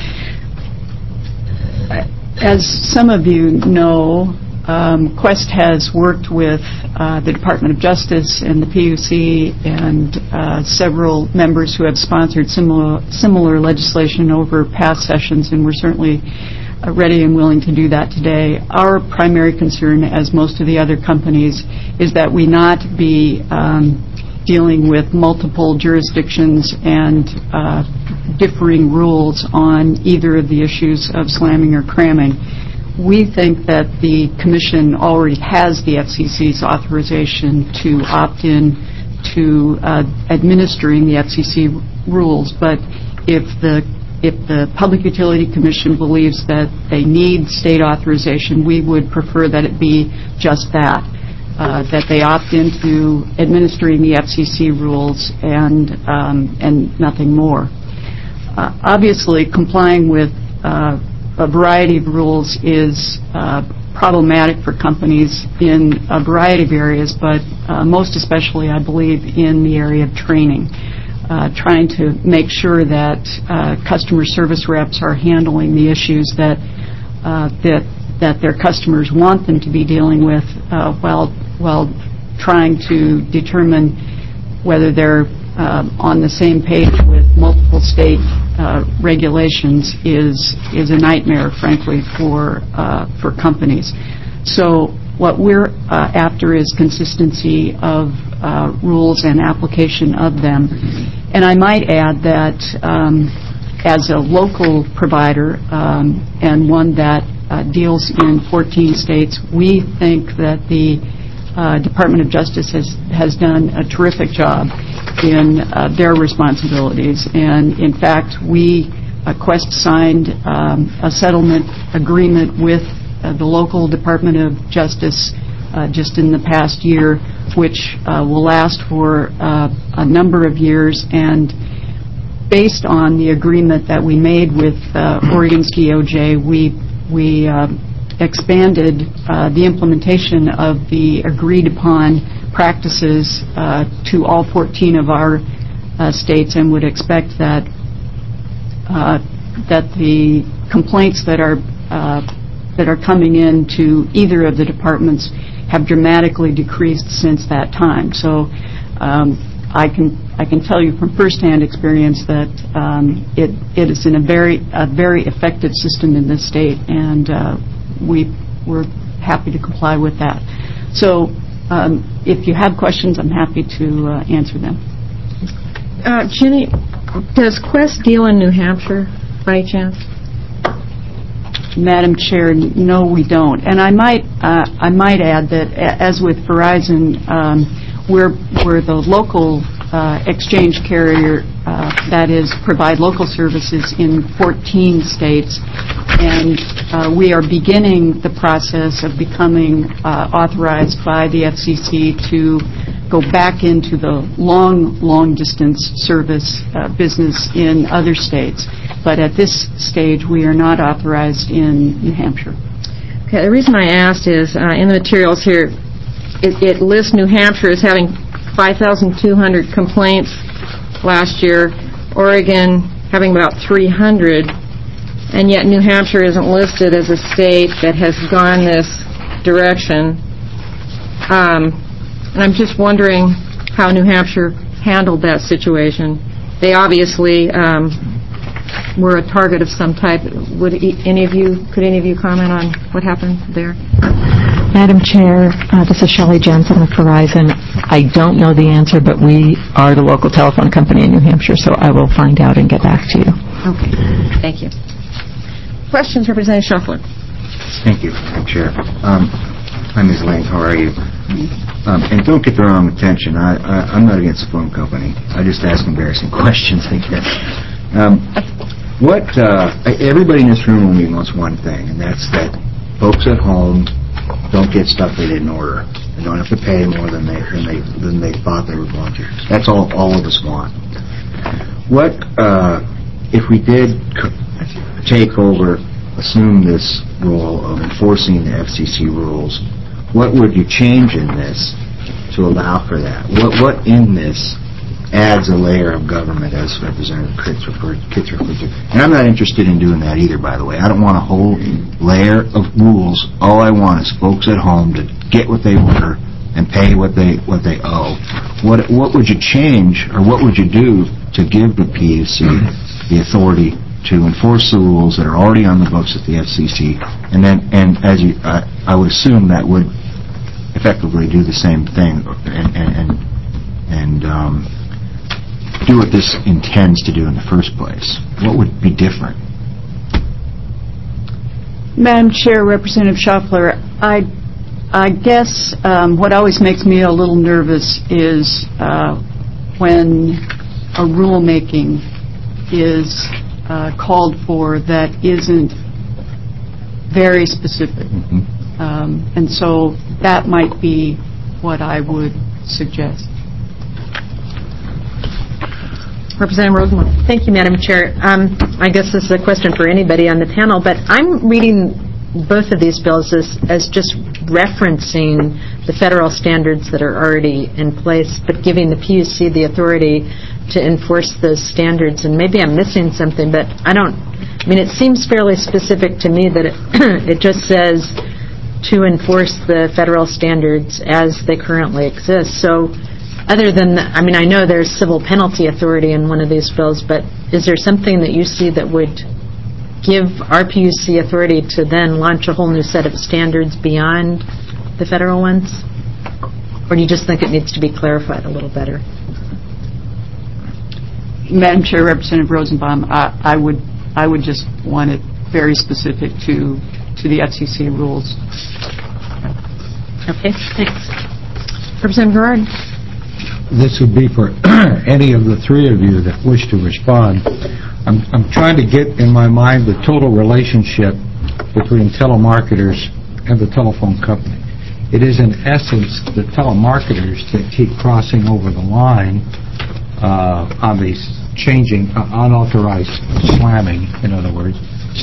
As some of you know, Qwest has worked with the Department of Justice and the PUC and several members who have sponsored similar legislation over past sessions, and we're certainly ready and willing to do that today. Our primary concern, as most of the other companies, is that we not be dealing with multiple jurisdictions and differing rules on either of the issues of slamming or cramming. We think that the Commission already has the FCC's authorization to opt in to administering the FCC rules, but if the Public Utility Commission believes that they need state authorization, we would prefer that it be just that they opt into administering the FCC rules and nothing more. Obviously, complying with a variety of rules is problematic for companies in a variety of areas, but most especially, I believe, in the area of training. Trying to make sure that customer service reps are handling the issues that their customers want them to be dealing with while trying to determine whether they're on the same page with multiple state regulations is a nightmare, frankly, for companies. So what we're after is consistency of rules and application of them. And I might add that as a local provider and one that deals in 14 states, we think that the Department of Justice has done a terrific job in their responsibilities. And in fact, Quest signed a settlement agreement with the local Department of Justice just in the past year, which will last for a number of years. And based on the agreement that we made with Oregon's DOJ, we expanded the implementation of the agreed-upon practices to all 14 of our states, and would expect that the complaints that are coming in to either of the departments have dramatically decreased since that time. So I can tell you from firsthand experience that it is in a very effective system in this state, and we're happy to comply with that. So if you have questions, I'm happy to answer them. Jenny, does Quest deal in New Hampshire by any chance? Madam Chair, no, we don't. And I might add that, as with Verizon, we're the local exchange carrier, that is, provide local services in 14 states, and we are beginning the process of becoming authorized by the FCC to go back into the long-distance service business in other states. But at this stage, we are not authorized in New Hampshire. Okay, the reason I asked is, in the materials here, it lists New Hampshire as having 5,200 complaints last year, Oregon having about 300, and yet New Hampshire isn't listed as a state that has gone this direction. And I'm just wondering how New Hampshire handled that situation. They obviously were a target of some type. Could any of you comment on what happened there? Madam Chair, this is Shelley Jensen with Verizon. I don't know the answer, but we are the local telephone company in New Hampshire, so I will find out and get back to you. Okay. Thank you. Questions, Representative Shuffler? Thank you, Madam Chair. Hi, Ms. Lang. How are you? And don't get the wrong intention. I'm not against the phone company. I just ask embarrassing questions, I guess. Everybody in this room only wants one thing, and that's that folks at home don't get stuff they didn't order. They don't have to pay more than they thought they were going to. That's all of us want. What if we did assume this role of enforcing the FCC rules? What would you change in this to allow for that? What in this adds a layer of government, as Representative Kitts referred to? And I'm not interested in doing that either, by the way. I don't want a whole layer of rules. All I want is folks at home to get what they order and pay what they owe. What would you change, or what would you do to give the PUC the authority to enforce the rules that are already on the books at the FCC, and I would assume that would effectively do the same thing and do what this intends to do in the first place? What would be different? Madam Chair, Representative Shuffler, I guess what always makes me a little nervous is when a rulemaking is called for that isn't very specific. And so that might be what I would suggest. Representative Rosenwald. Thank you, Madam Chair. I guess this is a question for anybody on the panel, but I'm reading both of these bills as just referencing the federal standards that are already in place, but giving the PUC the authority to enforce those standards. And maybe I'm missing something, but it seems fairly specific to me that it just says to enforce the federal standards as they currently exist. So other than that, I know there's civil penalty authority in one of these bills, but is there something that you see that would give our PUC authority to then launch a whole new set of standards beyond the federal ones? Or do you just think it needs to be clarified a little better? Madam Chair, Representative Rosenbaum, I would just want it very specific to the FCC rules. Okay, thanks. Representative Gerard. This would be for any of the three of you that wish to respond. I'm trying to get in my mind the total relationship between telemarketers and the telephone company. It is in essence the telemarketers that keep crossing over the line on these changing, unauthorized slamming, in other words.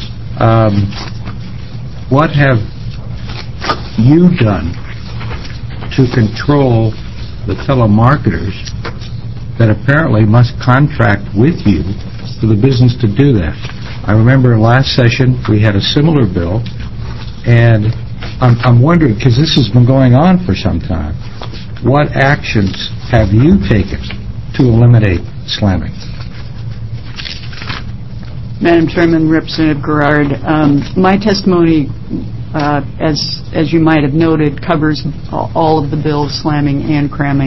What have you done to control the telemarketers that apparently must contract with you for the business to do that? I remember last session we had a similar bill, and I'm wondering, because this has been going on for some time, what actions have you taken to eliminate slamming? Madam Chairman, Representative Gerard, my testimony, as you might have noted, covers all of the bills, slamming and cramming.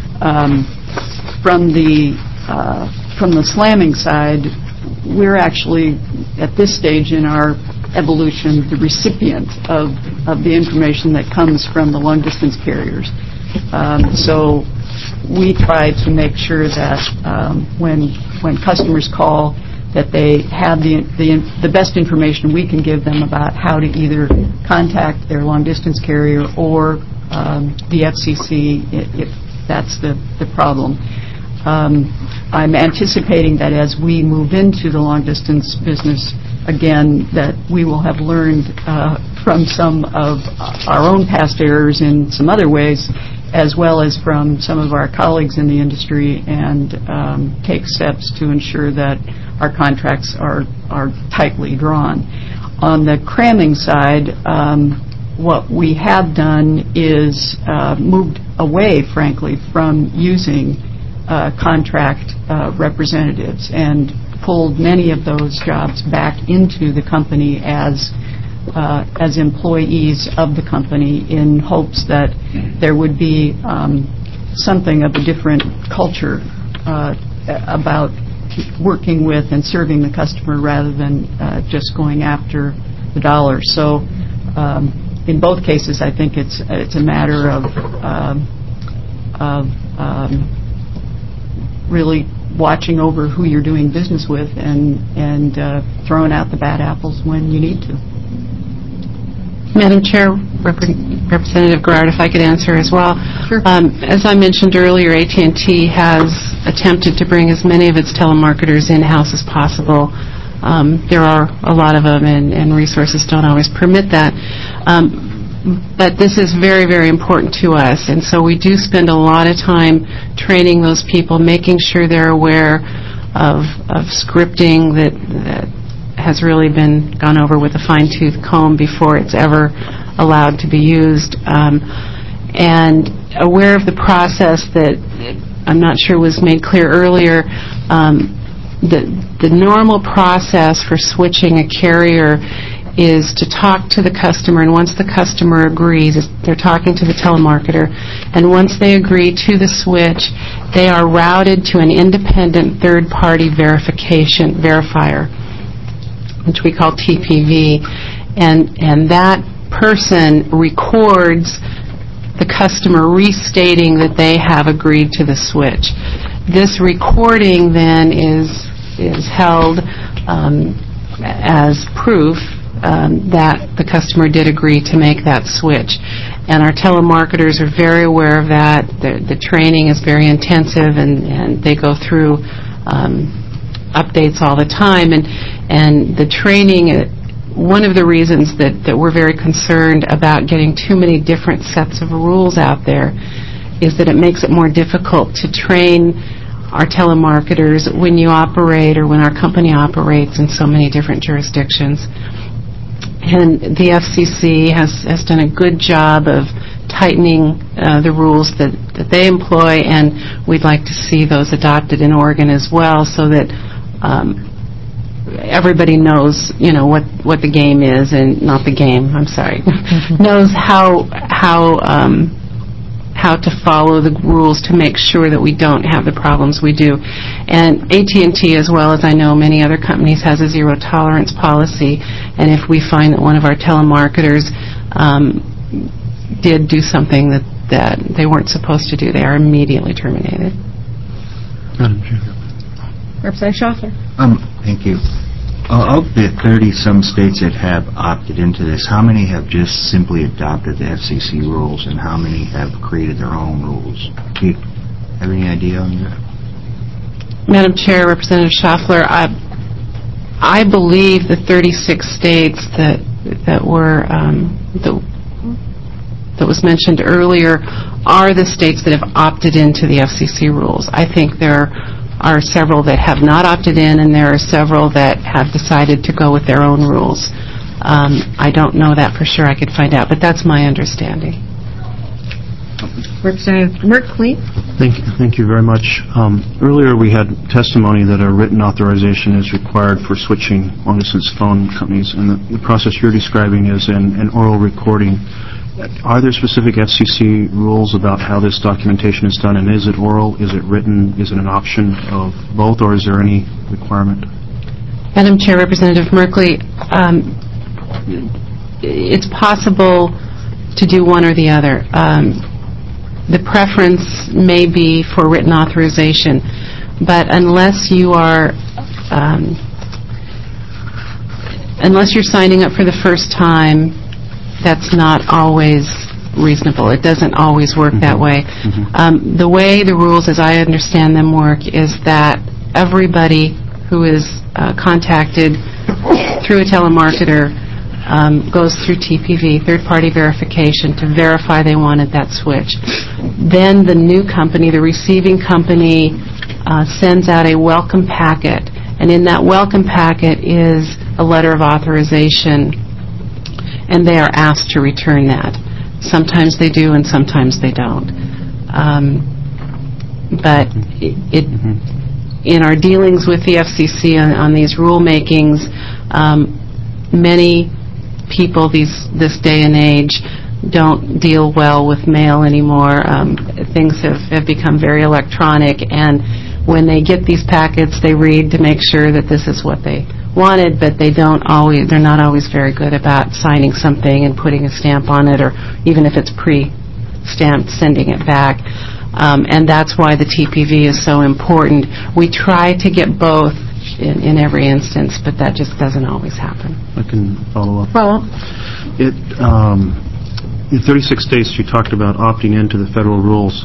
From the slamming side, we're actually, at this stage in our evolution, the recipient of the information that comes from the long-distance carriers. So we try to make sure that when customers call, that they have the best information we can give them about how to either contact their long-distance carrier or the FCC if that's the problem. I'm anticipating that as we move into the long-distance business, again, that we will have learned from some of our own past errors in some other ways, as well as from some of our colleagues in the industry, and take steps to ensure that our contracts are tightly drawn. On the cramming side, what we have done is moved away, frankly, from using contract representatives and pulled many of those jobs back into the company as employees of the company, in hopes that there would be something of a different culture about working with and serving the customer rather than just going after the dollar. So in both cases, I think it's a matter of really watching over who you're doing business with and throwing out the bad apples when you need to. Madam Chair, Representative Gerard, if I could answer as well. Sure. As I mentioned earlier, AT&T has attempted to bring as many of its telemarketers in-house as possible. There are a lot of them, and resources don't always permit that. But this is very, very important to us, and so we do spend a lot of time training those people, making sure they're aware of scripting that has really been gone over with a fine-tooth comb before it's ever allowed to be used, and aware of the process that I'm not sure was made clear earlier. The normal process for switching a carrier is to talk to the customer, and once the customer agrees, they're talking to the telemarketer, and once they agree to the switch, they are routed to an independent third-party verifier, which we call TPV, and that person records the customer restating that they have agreed to the switch. This recording then is held as proof that the customer did agree to make that switch. And our telemarketers are very aware of that. The training is very intensive, and they go through updates all the time. And the training, one of the reasons that we're very concerned about getting too many different sets of rules out there is that it makes it more difficult to train our telemarketers when you operate, or when our company operates, in so many different jurisdictions. And the FCC has done a good job of tightening the rules that they employ, and we'd like to see those adopted in Oregon as well, so that everybody knows, what the game is, and not the game. I'm sorry, knows how how to follow the rules to make sure that we don't have the problems we do. And AT&T, as well as I know many other companies, has a zero tolerance policy, and if we find that one of our telemarketers did do something that they weren't supposed to do, they are immediately terminated. Madam Chair. Representative Schaffler. Thank you. Of the 30-some states that have opted into this, how many have just simply adopted the FCC rules, and how many have created their own rules? Do you have any idea on that? Madam Chair, Representative Schaffler, I believe the 36 states that were that was mentioned earlier are the states that have opted into the FCC rules. I think there are several that have not opted in, and there are several that have decided to go with their own rules. I don't know that for sure. I could find out, but that's my understanding. Representative Merkley. Thank you very much. Earlier we had testimony that a written authorization is required for switching long-distance phone companies, and the process you're describing is an oral recording. Are there specific FCC rules about how this documentation is done, and is it oral, is it written, is it an option of both, or is there any requirement? Madam Chair, Representative Merkley, it's possible to do one or the other. The preference may be for written authorization, but unless you're signing up for the first time, that's not always reasonable. It doesn't always work that way. The way the rules, as I understand them, work is that everybody who is contacted through a telemarketer goes through TPV, third-party verification, to verify they wanted that switch. Then the new company, the receiving company, sends out a welcome packet, and in that welcome packet is a letter of authorization, and they are asked to return that. Sometimes they do, and sometimes they don't. But in our dealings with the FCC on these rulemakings, many people this day and age don't deal well with mail anymore. Things have become very electronic, and when they get these packets, they read to make sure that this is what they wanted, but they're not always very good about signing something and putting a stamp on it, or even if it's pre-stamped, sending it back. And that's why the TPV is so important. We try to get both in every instance, but that just doesn't always happen. I can follow up. Follow up. In 36 states, you talked about opting into the federal rules.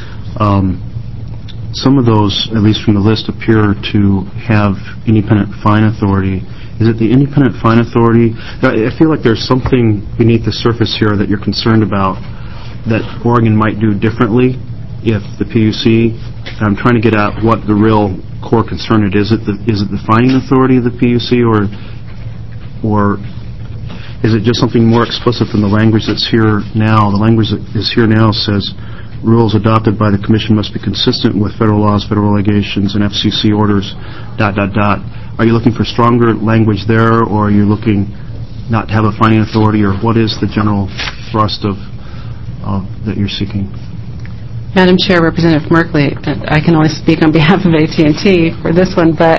Some of those, at least from the list, appear to have independent fine authority. Is it the independent fine authority? I feel like there's something beneath the surface here that you're concerned about that Oregon might do differently if the PUC. I'm trying to get at what the real core concern it is. Is it the fining authority of the PUC, or is it just something more explicit than the language that's here now? The language that is here now says rules adopted by the Commission must be consistent with federal laws, federal regulations, and FCC orders, ... Are you looking for stronger language there, or are you looking not to have a fining authority, or what is the general thrust of that you're seeking? Madam Chair, Representative Merkley, I can only speak on behalf of AT&T for this one, but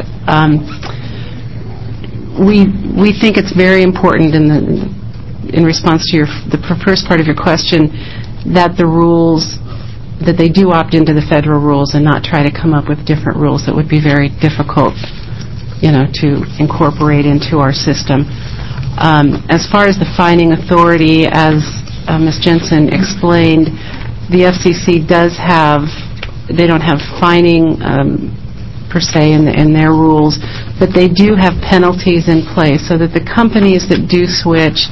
we think it's very important in response to the first part of your question that the rules, that they do opt into the federal rules and not try to come up with different rules that would be very difficult, to incorporate into our system. As far as the fining authority, as Ms. Jensen explained, the FCC they don't have fining per se in their rules, but they do have penalties in place so that the companies that do switch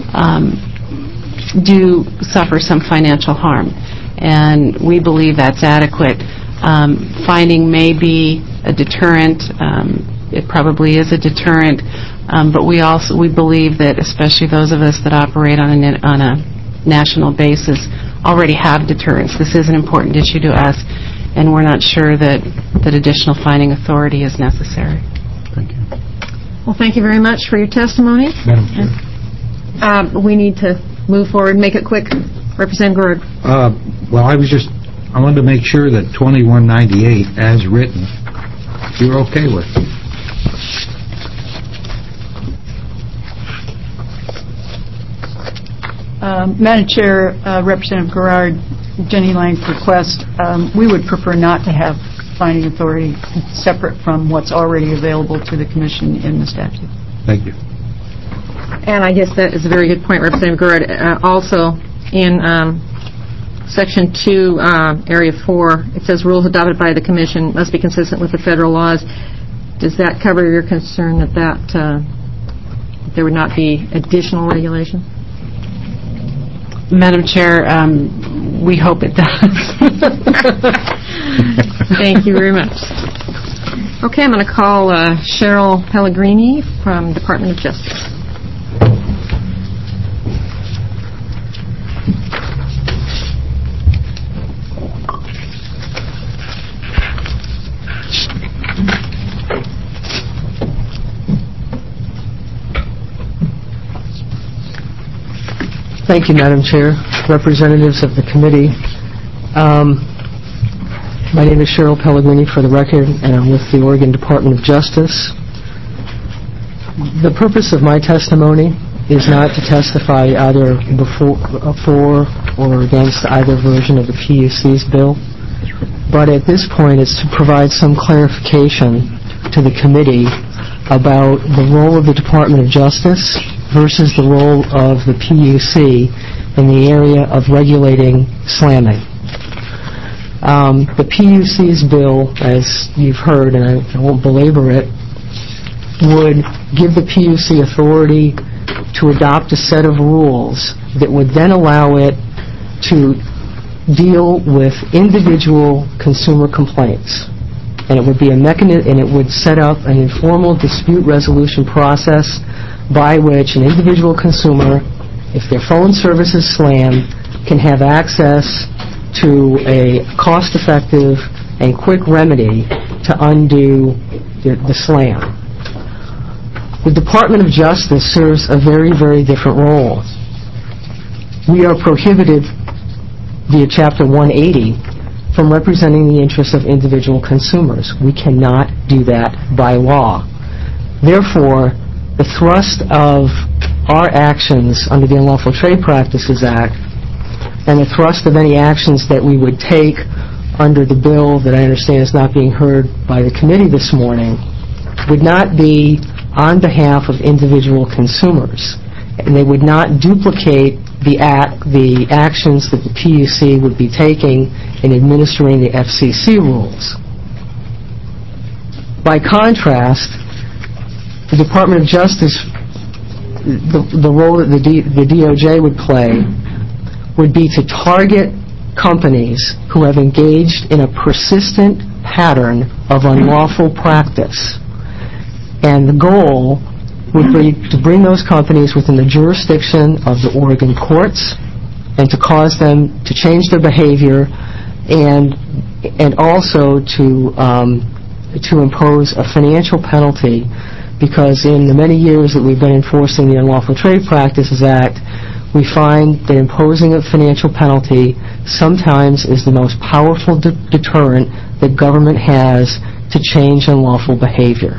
do suffer some financial harm. And we believe that's adequate. Fining may be a deterrent. It probably is a deterrent, but we believe that especially those of us that operate on a national basis already have deterrence. This is an important issue to us, and we're not sure that additional fining authority is necessary. Thank you. Well, thank you very much for your testimony. Madam Chair. We need to move forward. Make it quick. Representative Gord. Well, I wanted to make sure that 2198, as written, you're okay with. Madam Chair, Representative Gerard, Jenny Lang's request, we would prefer not to have finding authority separate from what's already available to the Commission in the statute. Thank you. And I guess that is a very good point, Representative Gerard. Also, in Section 2, Area 4, it says rules adopted by the Commission must be consistent with the federal laws. Does that cover your concern that there would not be additional regulation? Madam Chair, we hope it does. Thank you very much. Okay, I'm going to call Cheryl Pellegrini from Department of Justice. Thank you, Madam Chair, representatives of the committee. My name is Cheryl Pellegrini, for the record, and I'm with the Oregon Department of Justice. The purpose of my testimony is not to testify either for or against either version of the PUC's bill, but at this point it's to provide some clarification to the committee about the role of the Department of Justice versus the role of the PUC in the area of regulating slamming. The PUC's bill, as you've heard, and I won't belabor it, would give the PUC authority to adopt a set of rules that would then allow it to deal with individual consumer complaints. And it would be a mechanism, and it would set up an informal dispute resolution process by which an individual consumer, if their phone service is slammed, can have access to a cost-effective and quick remedy to undo the slam. The Department of Justice serves a very, very different role. We are prohibited via Chapter 180 from representing the interests of individual consumers. We cannot do that by law. Therefore, the thrust of our actions under the Unlawful Trade Practices Act and the thrust of any actions that we would take under the bill that I understand is not being heard by the committee this morning would not be on behalf of individual consumers. And they would not duplicate the actions that the PUC would be taking in administering the FCC rules. By contrast, the Department of Justice, the role that the DOJ would play would be to target companies who have engaged in a persistent pattern of unlawful practice. And the goal would be to bring those companies within the jurisdiction of the Oregon courts and to cause them to change their behavior and also to impose a financial penalty, because in the many years that we've been enforcing the Unlawful Trade Practices Act, we find that imposing a financial penalty sometimes is the most powerful deterrent that government has to change unlawful behavior.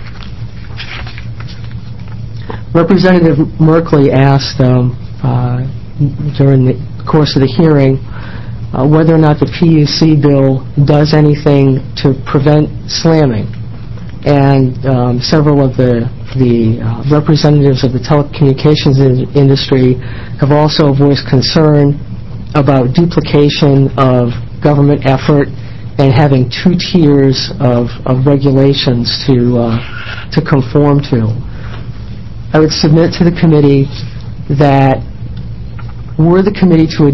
Representative Merkley asked during the course of the hearing whether or not the PUC bill does anything to prevent slamming. And several of the representatives of the telecommunications industry have also voiced concern about duplication of government effort and having two tiers of regulations to conform to. I would submit to the committee that were the committee to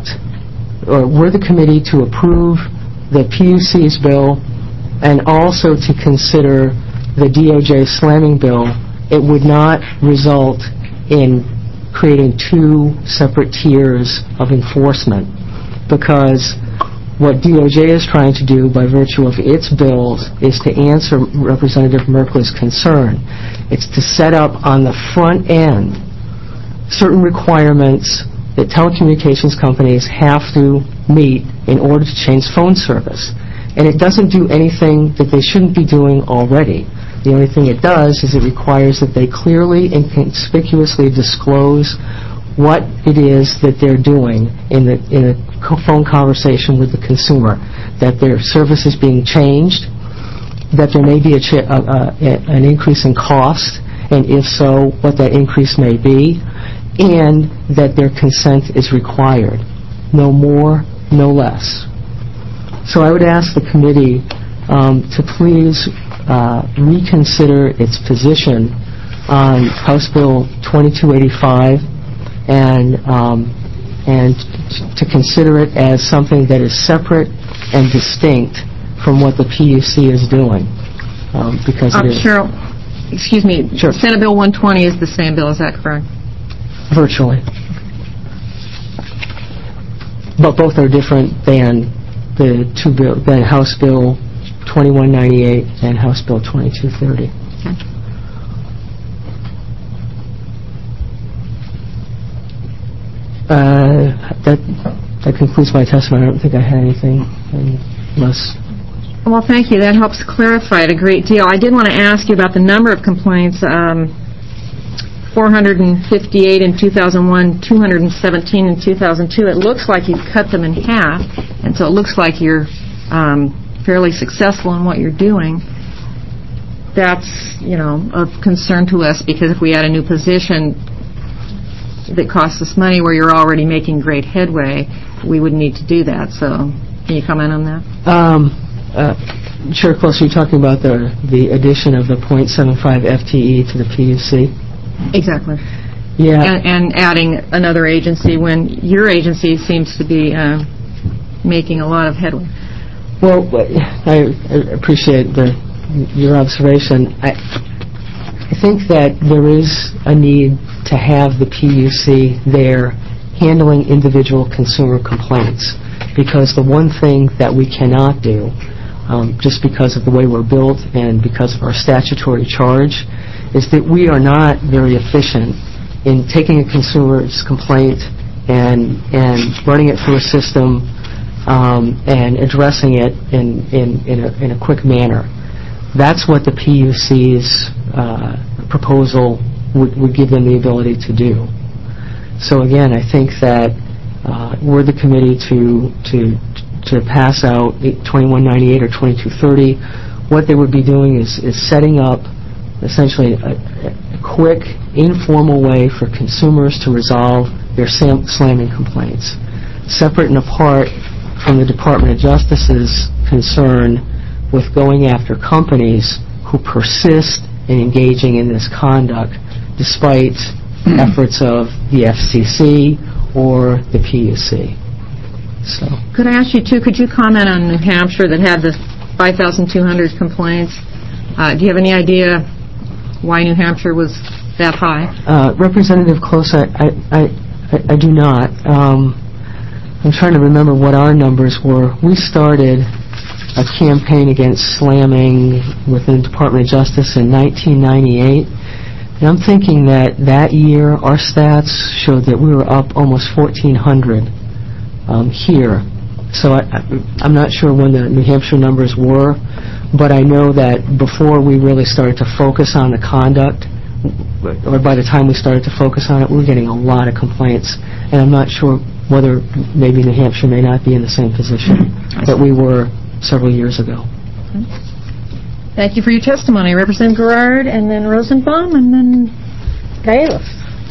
approve the PUC's bill and also to consider the DOJ slamming bill, it would not result in creating two separate tiers of enforcement, because what DOJ is trying to do by virtue of its bills is to answer Representative Merkley's concern. It's to set up on the front end certain requirements that telecommunications companies have to meet in order to change phone service. And it doesn't do anything that they shouldn't be doing already. The only thing it does is it requires that they clearly and conspicuously disclose what it is that they're doing in a phone conversation with the consumer, that their service is being changed, that there may be an increase in cost, and if so, what that increase may be, and that their consent is required. No more, no less. So I would ask the committee to please reconsider its position on House Bill 2285 and to consider it as something that is separate and distinct from what the PUC is doing. Because it is. Cheryl, excuse me. Sure. Senate Bill 120 is the same bill, is that correct? Virtually. But both are different than than House Bill 2198 and House Bill 2230. That concludes my testimony. I don't think I had anything unless... Well, thank you. That helps clarify it a great deal. I did want to ask you about the number of complaints. 458 in 2001, 217 in 2002. It looks like you've cut them in half, and so it looks like you're fairly successful in what you're doing. That's, of concern to us, because if we add a new position that costs us money where you're already making great headway, we would need to do that. So can you comment on that? Chair Closer, you're talking about the addition of the .75 FTE to the PUC? Exactly. Yeah. And adding another agency when your agency seems to be making a lot of headway. Well, I appreciate your observation. I think that there is a need to have the PUC there handling individual consumer complaints, because the one thing that we cannot do, just because of the way we're built and because of our statutory charge, is that we are not very efficient in taking a consumer's complaint and running it through a system and addressing it in a quick manner. That's what the PUC's proposal would give them the ability to do. So again, I think that were the committee to pass out 2198 or 2230, what they would be doing is setting up essentially a quick, informal way for consumers to resolve their slamming complaints, separate and apart from the Department of Justice's concern with going after companies who persist in engaging in this conduct despite efforts of the FCC or the PUC. So. Could I ask you, too, could you comment on New Hampshire that had the 5,200 complaints? Do you have any idea why New Hampshire was that high? Representative Close, I do not. I'm trying to remember what our numbers were. We started a campaign against slamming within the Department of Justice in 1998. And I'm thinking that year our stats showed that we were up almost 1,400 here. So I'm not sure when the New Hampshire numbers were, but I know that before we really started to focus on the conduct, or by the time we started to focus on it, we were getting a lot of complaints. And I'm not sure whether maybe New Hampshire may not be in the same position that we were several years ago. Thank you for your testimony. Representative Garrard, and then Rosenbaum, and then Gaelos.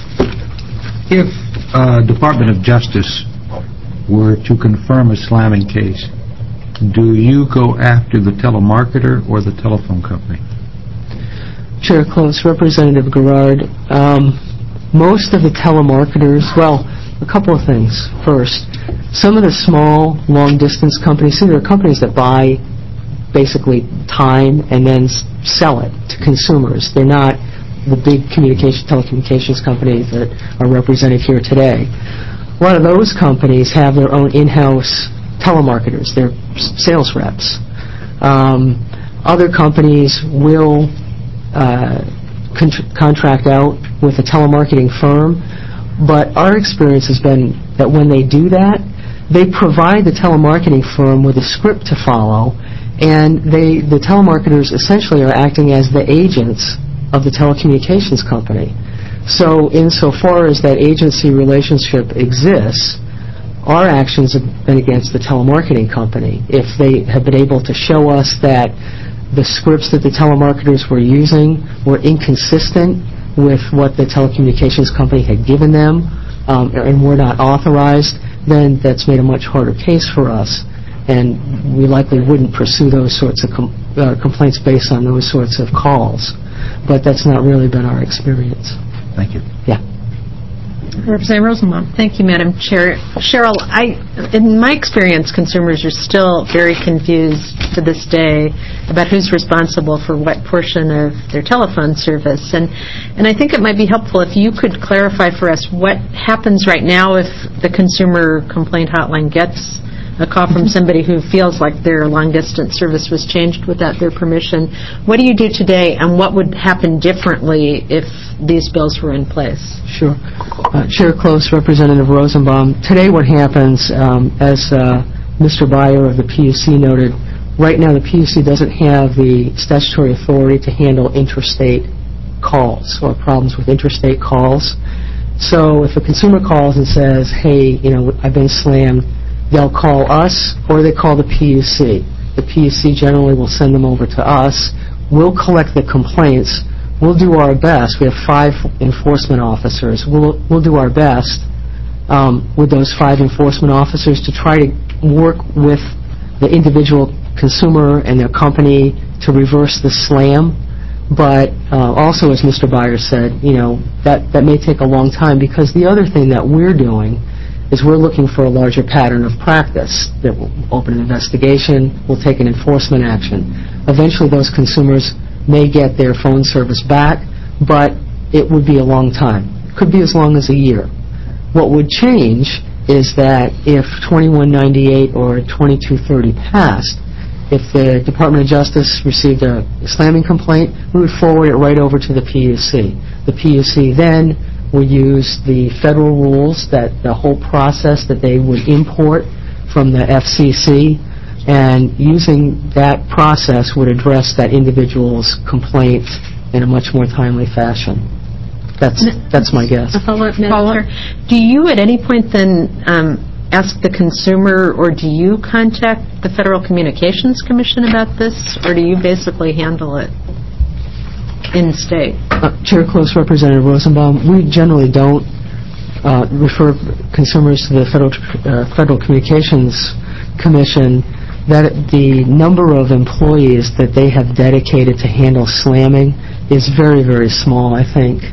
If Department of Justice were to confirm a slamming case, do you go after the telemarketer or the telephone company? Chair Close, Representative Garrard, most of the telemarketers, well, a couple of things. First, some of the small, long-distance companies, there are companies that buy basically time and then sell it to consumers. They're not the big telecommunications companies that are represented here today. A lot of those companies have their own in-house telemarketers. They're sales reps. Other companies will contract out with a telemarketing firm, but our experience has been that when they do that, they provide the telemarketing firm with a script to follow, and the telemarketers essentially are acting as the agents of the telecommunications company. So insofar as that agency relationship exists, our actions have been against the telemarketing company. If they have been able to show us that the scripts that the telemarketers were using were inconsistent with what the telecommunications company had given them and were not authorized, then that's made a much harder case for us. And we likely wouldn't pursue those sorts of complaints based on those sorts of calls. But that's not really been our experience. Thank you. Yeah. Representative Rosenbaum. Thank you, Madam Chair. Cheryl, in my experience, consumers are still very confused to this day about who's responsible for what portion of their telephone service. And I think it might be helpful if you could clarify for us what happens right now if the consumer complaint hotline gets a call from somebody who feels like their long-distance service was changed without their permission. What do you do today, and what would happen differently if these bills were in place? Sure. Chair Close, Representative Rosenbaum. Today what happens, as Mr. Beyer of the PUC noted, right now the PUC doesn't have the statutory authority to handle interstate calls or problems with interstate calls. So if a consumer calls and says, hey, I've been slammed, they'll call us or they call the PUC. The PUC generally will send them over to us. We'll collect the complaints. We'll do our best. We have 5 enforcement officers. We'll do our best with those 5 enforcement officers to try to work with the individual consumer and their company to reverse the slam. But also, as Mr. Beyer said, that may take a long time, because the other thing that we're doing is we're looking for a larger pattern of practice that will open an investigation, will take an enforcement action. Eventually those consumers may get their phone service back, but it would be a long time. It could be as long as a year. What would change is that if 2198 or 2230 passed, if the Department of Justice received a slamming complaint, we would forward it right over to the PUC. The PUC then would use the federal rules, that the whole process that they would import from the FCC, and using that process would address that individual's complaint in a much more timely fashion. That's my guess. A follow-up, Madam Chair. Do you at any point then ask the consumer, or do you contact the Federal Communications Commission about this, or do you basically handle it in state? Chair Close, Representative Rosenbaum, we generally don't refer consumers to the Federal Communications Commission. That the number of employees that they have dedicated to handle slamming is very, very small. I think,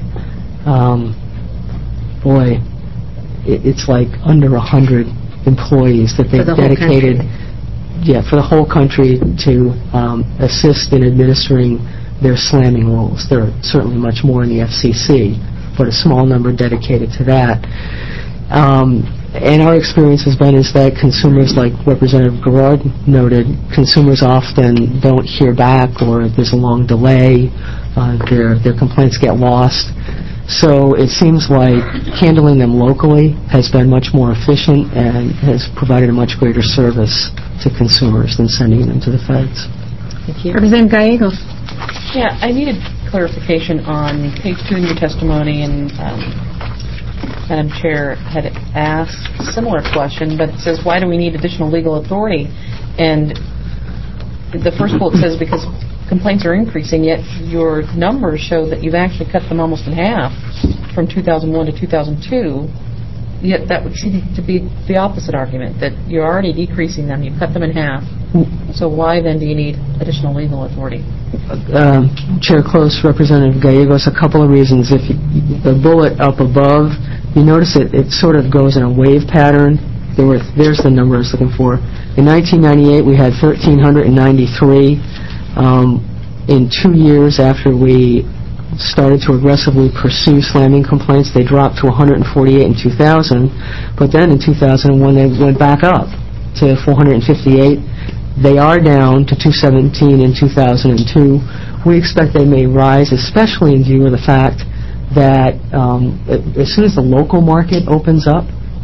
it's like under 100 employees that they've dedicated. Yeah, for the whole country to assist in administering their slamming rules. There are certainly much more in the FCC, but a small number dedicated to that. And our experience has been is that consumers, like Representative Garrard noted, consumers often don't hear back, or there's a long delay, their complaints get lost. So it seems like handling them locally has been much more efficient and has provided a much greater service to consumers than sending them to the feds. Thank you. Representative Gallegos. Yeah, I needed clarification on page 2 in your testimony, and Madam Chair had asked a similar question, but it says, why do we need additional legal authority? And the first bullet says, because complaints are increasing, yet your numbers show that you've actually cut them almost in half from 2001 to 2002. Yet that would seem to be the opposite argument, that you're already decreasing them, you've cut them in half. So why then do you need additional legal authority? Chair Close, Representative Gallegos, a couple of reasons. If the bullet up above, you notice it sort of goes in a wave pattern. There's the number I was looking for. In 1998, we had 1,393. In 2 years after we started to aggressively pursue slamming complaints, they dropped to 148 in 2000, but then in 2001 they went back up to 458. They are down to 217 in 2002. We expect they may rise, especially in view of the fact that as soon as the local market opens up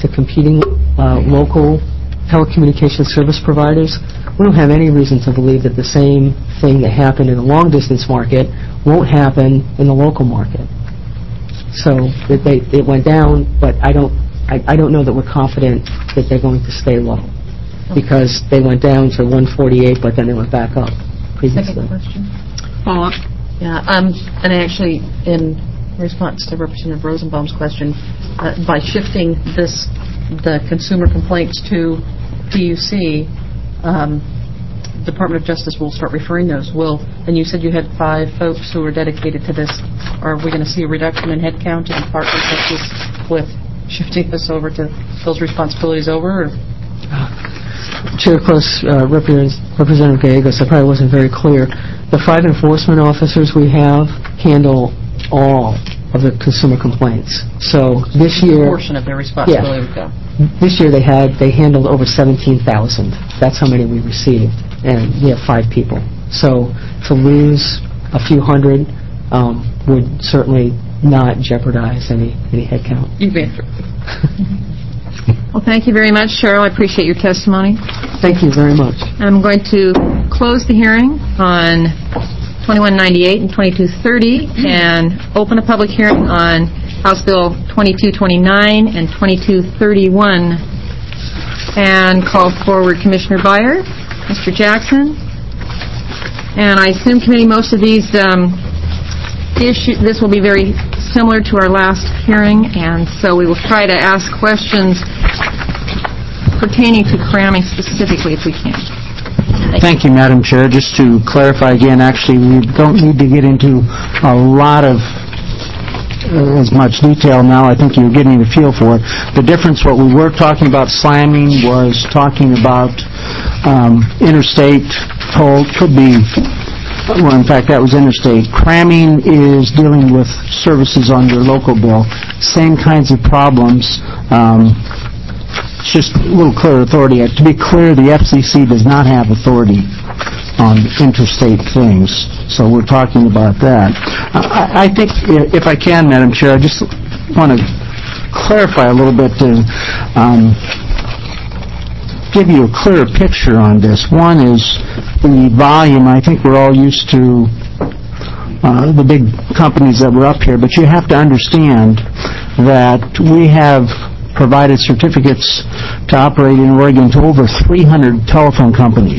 to competing local telecommunications service providers, we don't have any reason to believe that the same thing that happened in the long-distance market won't happen in the local market. So it went down, but I don't know that we're confident that they're going to stay low, because they went down to 148, but then they went back up previously. Second question. Follow up. Yeah, and actually, in response to Representative Rosenbaum's question, by shifting the consumer complaints to PUC, Department of Justice will start referring those. And you said you had 5 folks who are dedicated to this. Are we going to see a reduction in headcount in part with shifting this over to those responsibilities over? Or? Chair Close, Representative Gallegos, I probably wasn't very clear. The 5 enforcement officers we have handle all of the consumer complaints. So this year, a portion of their responsibility would go. This year they handled over 17,000. That's how many we received, and we have 5 people. So to lose a few hundred would certainly not jeopardize any headcount. You may. Well, thank you very much, Cheryl. I appreciate your testimony. Thank you very much. I'm going to close the hearing on 2198 and 2230 and open a public hearing on House Bill 2229 and 2231 and call forward Commissioner Byer, Mr. Jackson, and I assume, committee, most of these this will be very similar to our last hearing, and so we will try to ask questions pertaining to cramming specifically if we can. Thank you, Madam Chair. Just to clarify again, actually, we don't need to get into a lot of as much detail now. I think you're getting the feel for it. The difference, what we were talking about slamming was talking about interstate toll. Could be, well, in fact, that was interstate. Cramming is dealing with services on your local bill. Same kinds of problems. It's just a little clearer authority. To be clear, the FCC does not have authority on interstate things, so we're talking about that. I think, if I can, Madam Chair, I just want to clarify a little bit to give you a clearer picture on this. One is the volume. I think we're all used to the big companies that were up here, but you have to understand that we have provided certificates to operate in Oregon to over 300 telephone companies,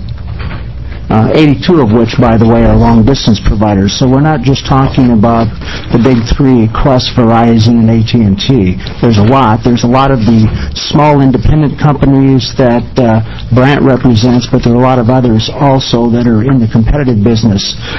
82 of which, by the way, are long-distance providers. So we're not just talking about the big 3, Qwest, Verizon, and AT&T. There's a lot. There's a lot of the small independent companies that Brandt represents, but there are a lot of others also that are in the competitive business.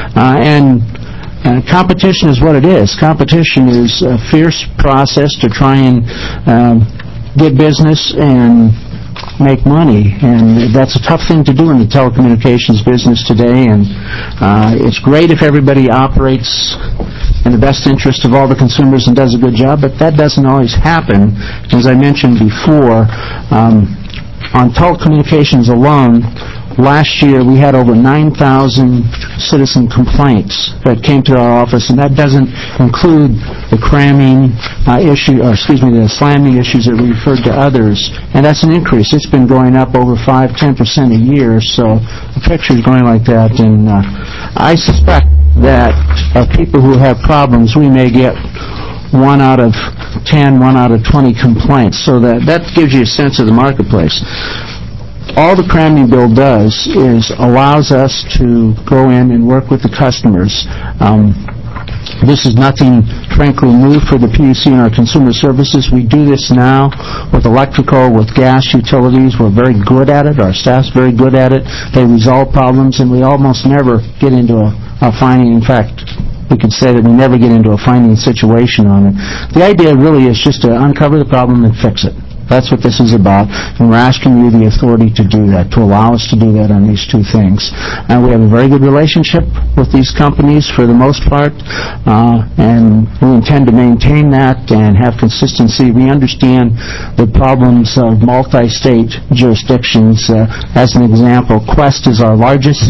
Competition is what it is. Competition is a fierce process to try and get business and make money, and that's a tough thing to do in the telecommunications business today, and it's great if everybody operates in the best interest of all the consumers and does a good job, but that doesn't always happen. As I mentioned before, on telecommunications alone, last year we had over 9,000 citizen complaints that came to our office, and that doesn't include the cramming issue, or excuse me, the slamming issues that we referred to others, and that's an increase. It's been going up over 5-10% a year, so the picture is going like that, and I suspect that of people who have problems, we may get 1 out of 10, 1 out of 20 complaints, so that gives you a sense of the marketplace. All the cramming bill does is allows us to go in and work with the customers. This is nothing, frankly, new for the PUC and our consumer services. We do this now with electrical, with gas utilities. We're very good at it. Our staff's very good at it. They resolve problems, and we almost never get into a finding. In fact, we could say that we never get into a finding situation on it. The idea really is just to uncover the problem and fix it. That's what this is about, and we're asking you the authority to do that, to allow us to do that on these 2 things. We have a very good relationship with these companies for the most part, and we intend to maintain that and have consistency. We understand the problems of multi-state jurisdictions. As an example, Qwest is our largest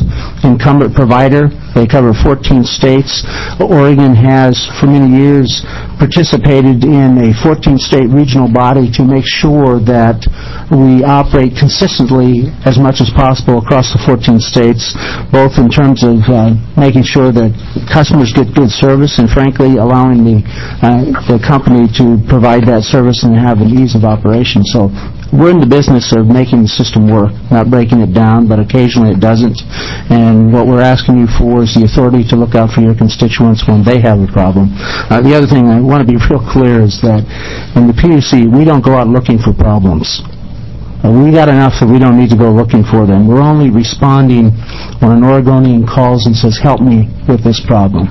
incumbent provider. They cover 14 states. Oregon has, for many years, participated in a 14-state regional body to make sure that we operate consistently as much as possible across the 14 states, both in terms of making sure that customers get good service and, frankly, allowing the company to provide that service and have an ease of operation. So we're in the business of making the system work, not breaking it down, but occasionally it doesn't. And what we're asking you for is the authority to look out for your constituents when they have a problem. The other thing I want to be real clear is that in the PUC, we don't go out looking for problems. We got enough that we don't need to go looking for them. We're only responding when an Oregonian calls and says, help me with this problem.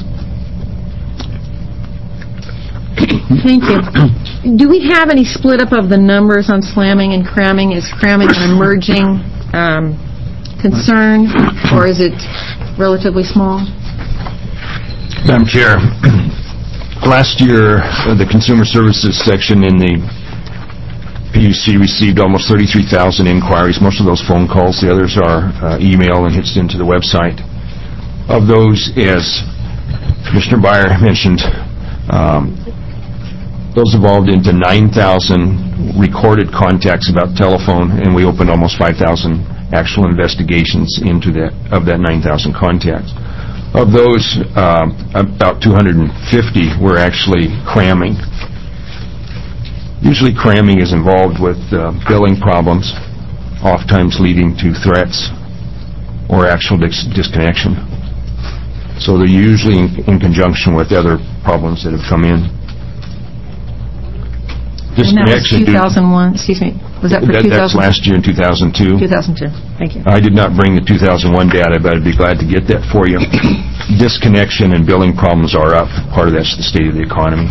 Thank you. Do we have any split up of the numbers on slamming and cramming? Is cramming an emerging concern, or is it relatively small? Madam Chair, last year, the Consumer Services section in the PUC received almost 33,000 inquiries, most of those phone calls. The others are email and hits into the website. Of those, as Commissioner Beyer mentioned, those evolved into 9,000 recorded contacts about telephone, and we opened almost 5,000 actual investigations into that 9,000 contacts. Of those, about 250 were actually cramming. Usually cramming is involved with billing problems, oftentimes leading to threats or actual disconnection. So they're usually in conjunction with other problems that have come in. And that was 2001, excuse me. Was that for 2000? That's last year in 2002. 2002. Thank you. I did not bring the 2001 data, but I'd be glad to get that for you. Disconnection and billing problems are up. Part of that's the state of the economy.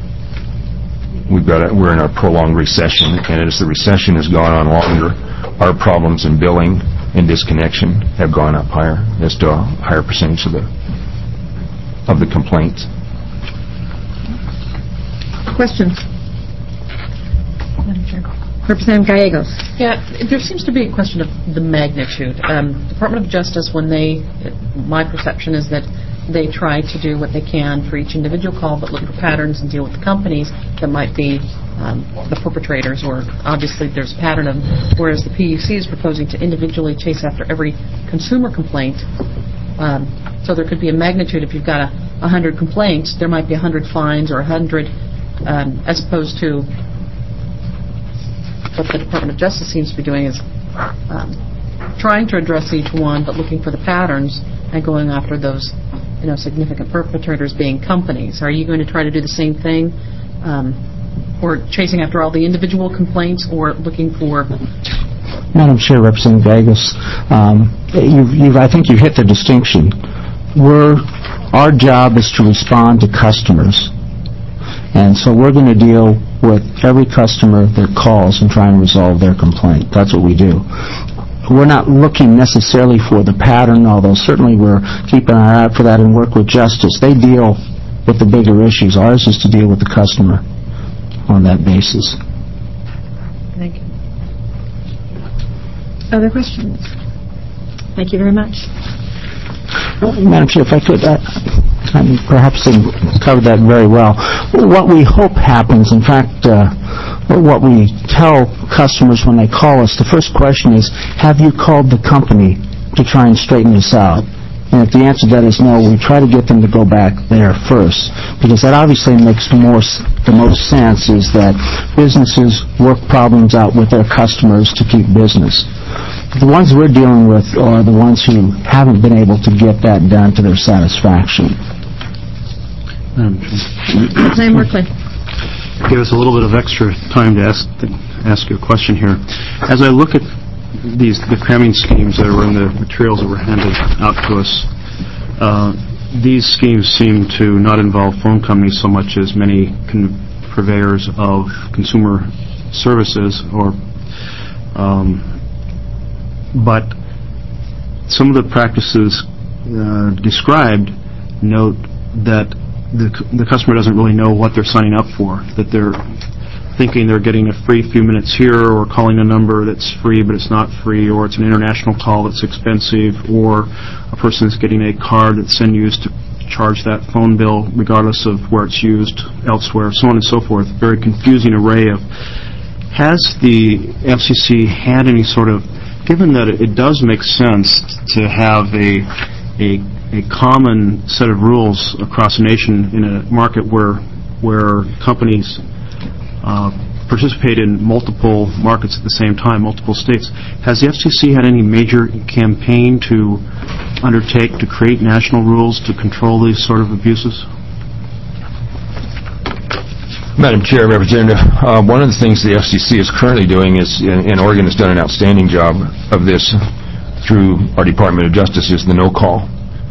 We're in a prolonged recession, and as the recession has gone on longer, our problems in billing and disconnection have gone up higher, as to a higher percentage of the complaints. Questions? Representative Gallegos. Yeah, there seems to be a question of the magnitude. Department of Justice, my perception is that they try to do what they can for each individual call, but look for patterns and deal with the companies that might be the perpetrators, or obviously there's a pattern of them, whereas the PUC is proposing to individually chase after every consumer complaint. So there could be a magnitude. If you've got 100 complaints, there might be 100 fines or 100, as opposed to what the Department of Justice seems to be doing is trying to address each one, but looking for the patterns and going after those, significant perpetrators being companies. Are you going to try to do the same thing, or chasing after all the individual complaints, or looking for? Madam Chair, Representative Gallegos, I think you've hit the distinction. Our job is to respond to customers. And so we're going to deal with every customer that calls and try and resolve their complaint. That's what we do. We're not looking necessarily for the pattern, although certainly we're keeping our eye out for that and work with Justice. They deal with the bigger issues. Ours is to deal with the customer on that basis. Thank you. Other questions? Thank you very much. Madam Chair, if I could, perhaps didn't cover that very well. What we hope happens, in fact, what we tell customers when they call us, the first question is, have you called the company to try and straighten this out? And if the answer to that is no, we try to get them to go back there first, because that obviously makes the most sense, is that businesses work problems out with their customers to keep business. The ones we're dealing with are the ones who haven't been able to get that done to their satisfaction. Representative Merkley. Give us a little bit of extra time to ask you a question here. As I look at the cramming schemes that were in the materials that were handed out to us, these schemes seem to not involve phone companies so much as many purveyors of consumer services, but some of the practices described note that the customer doesn't really know what they're signing up for, that thinking they're getting a free few minutes here, or calling a number that's free but it's not free, or it's an international call that's expensive, or a person is getting a card that's then used to charge that phone bill regardless of where it's used elsewhere, so on and so forth. Very confusing array of... Has the FCC had any sort of... Given that it does make sense to have a common set of rules across a nation in a market where companies participate in multiple markets at the same time, multiple states, has the FCC had any major campaign to undertake to create national rules to control these sort of abuses? Madam Chair, Representative, one of the things the FCC is currently doing is, and Oregon has done an outstanding job of this through our Department of Justice, is the no call.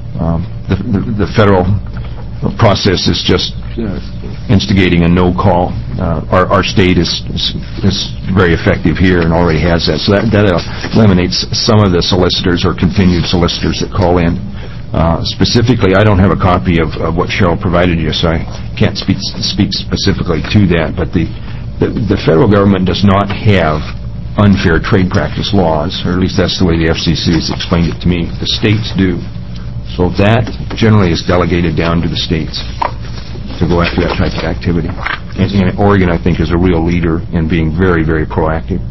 The federal process is just instigating a no call. Our state is very effective here and already has that. So that eliminates some of the solicitors or continued solicitors that call in. Specifically, I don't have a copy of what Cheryl provided you, so I can't speak specifically to that. But the federal government does not have unfair trade practice laws, or at least that's the way the FCC has explained it to me. The states do. So that generally is delegated down to the states to go after that type of activity. And Oregon, I think, is a real leader in being very, very proactive.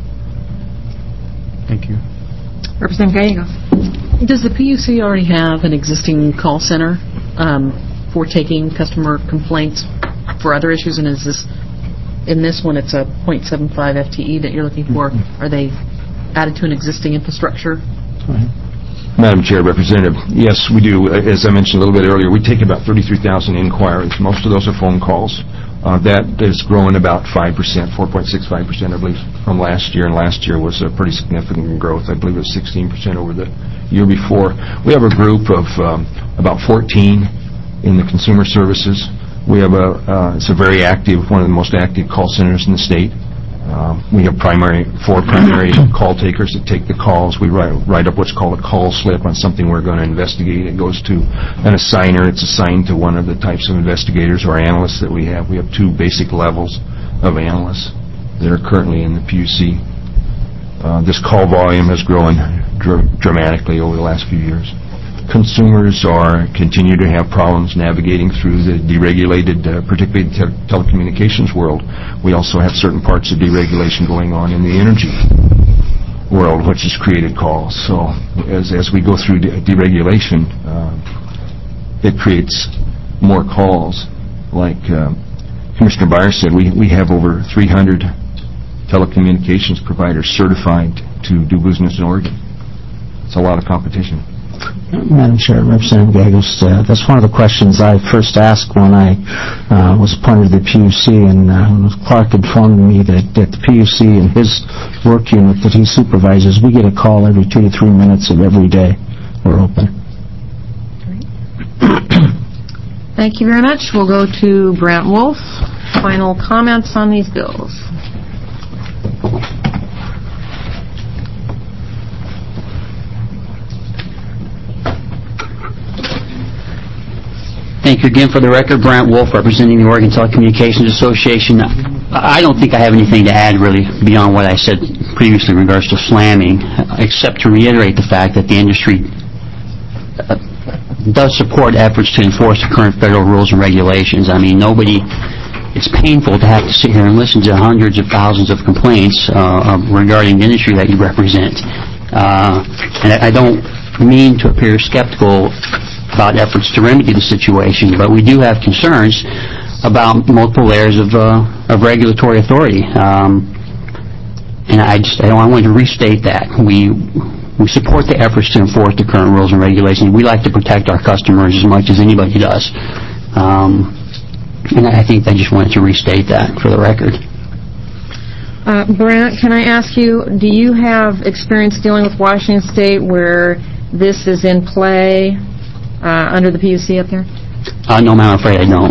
Thank you. Representative Gallegos. Does the PUC already have an existing call center for taking customer complaints for other issues? And is this, in this one, it's a .75 FTE that you're looking for? Are they added to an existing infrastructure? Madam Chair, Representative, yes, we do. As I mentioned a little bit earlier, we take about 33,000 inquiries. Most of those are phone calls. That is growing about 5%, 4.65%, I believe, from last year. And last year was a pretty significant growth. I believe it was 16% over the year before. We have a group of about 14 in the consumer services. We have it's a very active, one of the most active call centers in the state. We have four primary call takers that take the calls. We write up what's called a call slip on something we're going to investigate. It goes to an assigner. It's assigned to one of the types of investigators or analysts that we have. We have two basic levels of analysts that are currently in the PUC. This call volume has grown dramatically over the last few years. Consumers continue to have problems navigating through the deregulated, particularly the telecommunications world. We also have certain parts of deregulation going on in the energy world, which has created calls. So as we go through deregulation, it creates more calls. Like Commissioner Byers said, we have over 300 telecommunications providers certified to do business in Oregon. It's a lot of competition. Madam Chair, Representative Gallegos, that's one of the questions I first asked when I was appointed to the PUC, and Clark informed me that the PUC and his work unit that he supervises, we get a call every 2 to 3 minutes of every day we're open. Thank you very much. We'll go to Brant Wolf. Final comments on these bills. Thank you again. For the record, Brant Wolf, representing the Oregon Telecommunications Association. I don't think I have anything to add, really, beyond what I said previously in regards to slamming, except to reiterate the fact that the industry does support efforts to enforce the current federal rules and regulations. I mean, it's painful to have to sit here and listen to hundreds of thousands of complaints regarding the industry that you represent. And I don't mean to appear skeptical about efforts to remedy the situation, but we do have concerns about multiple layers of regulatory authority. And I wanted to restate that. We support the efforts to enforce the current rules and regulations. We like to protect our customers as much as anybody does. And I think I just wanted to restate that for the record. Brant, can I ask you, do you have experience dealing with Washington State where this is in play under the PUC up there? No, ma'am, I'm afraid I don't.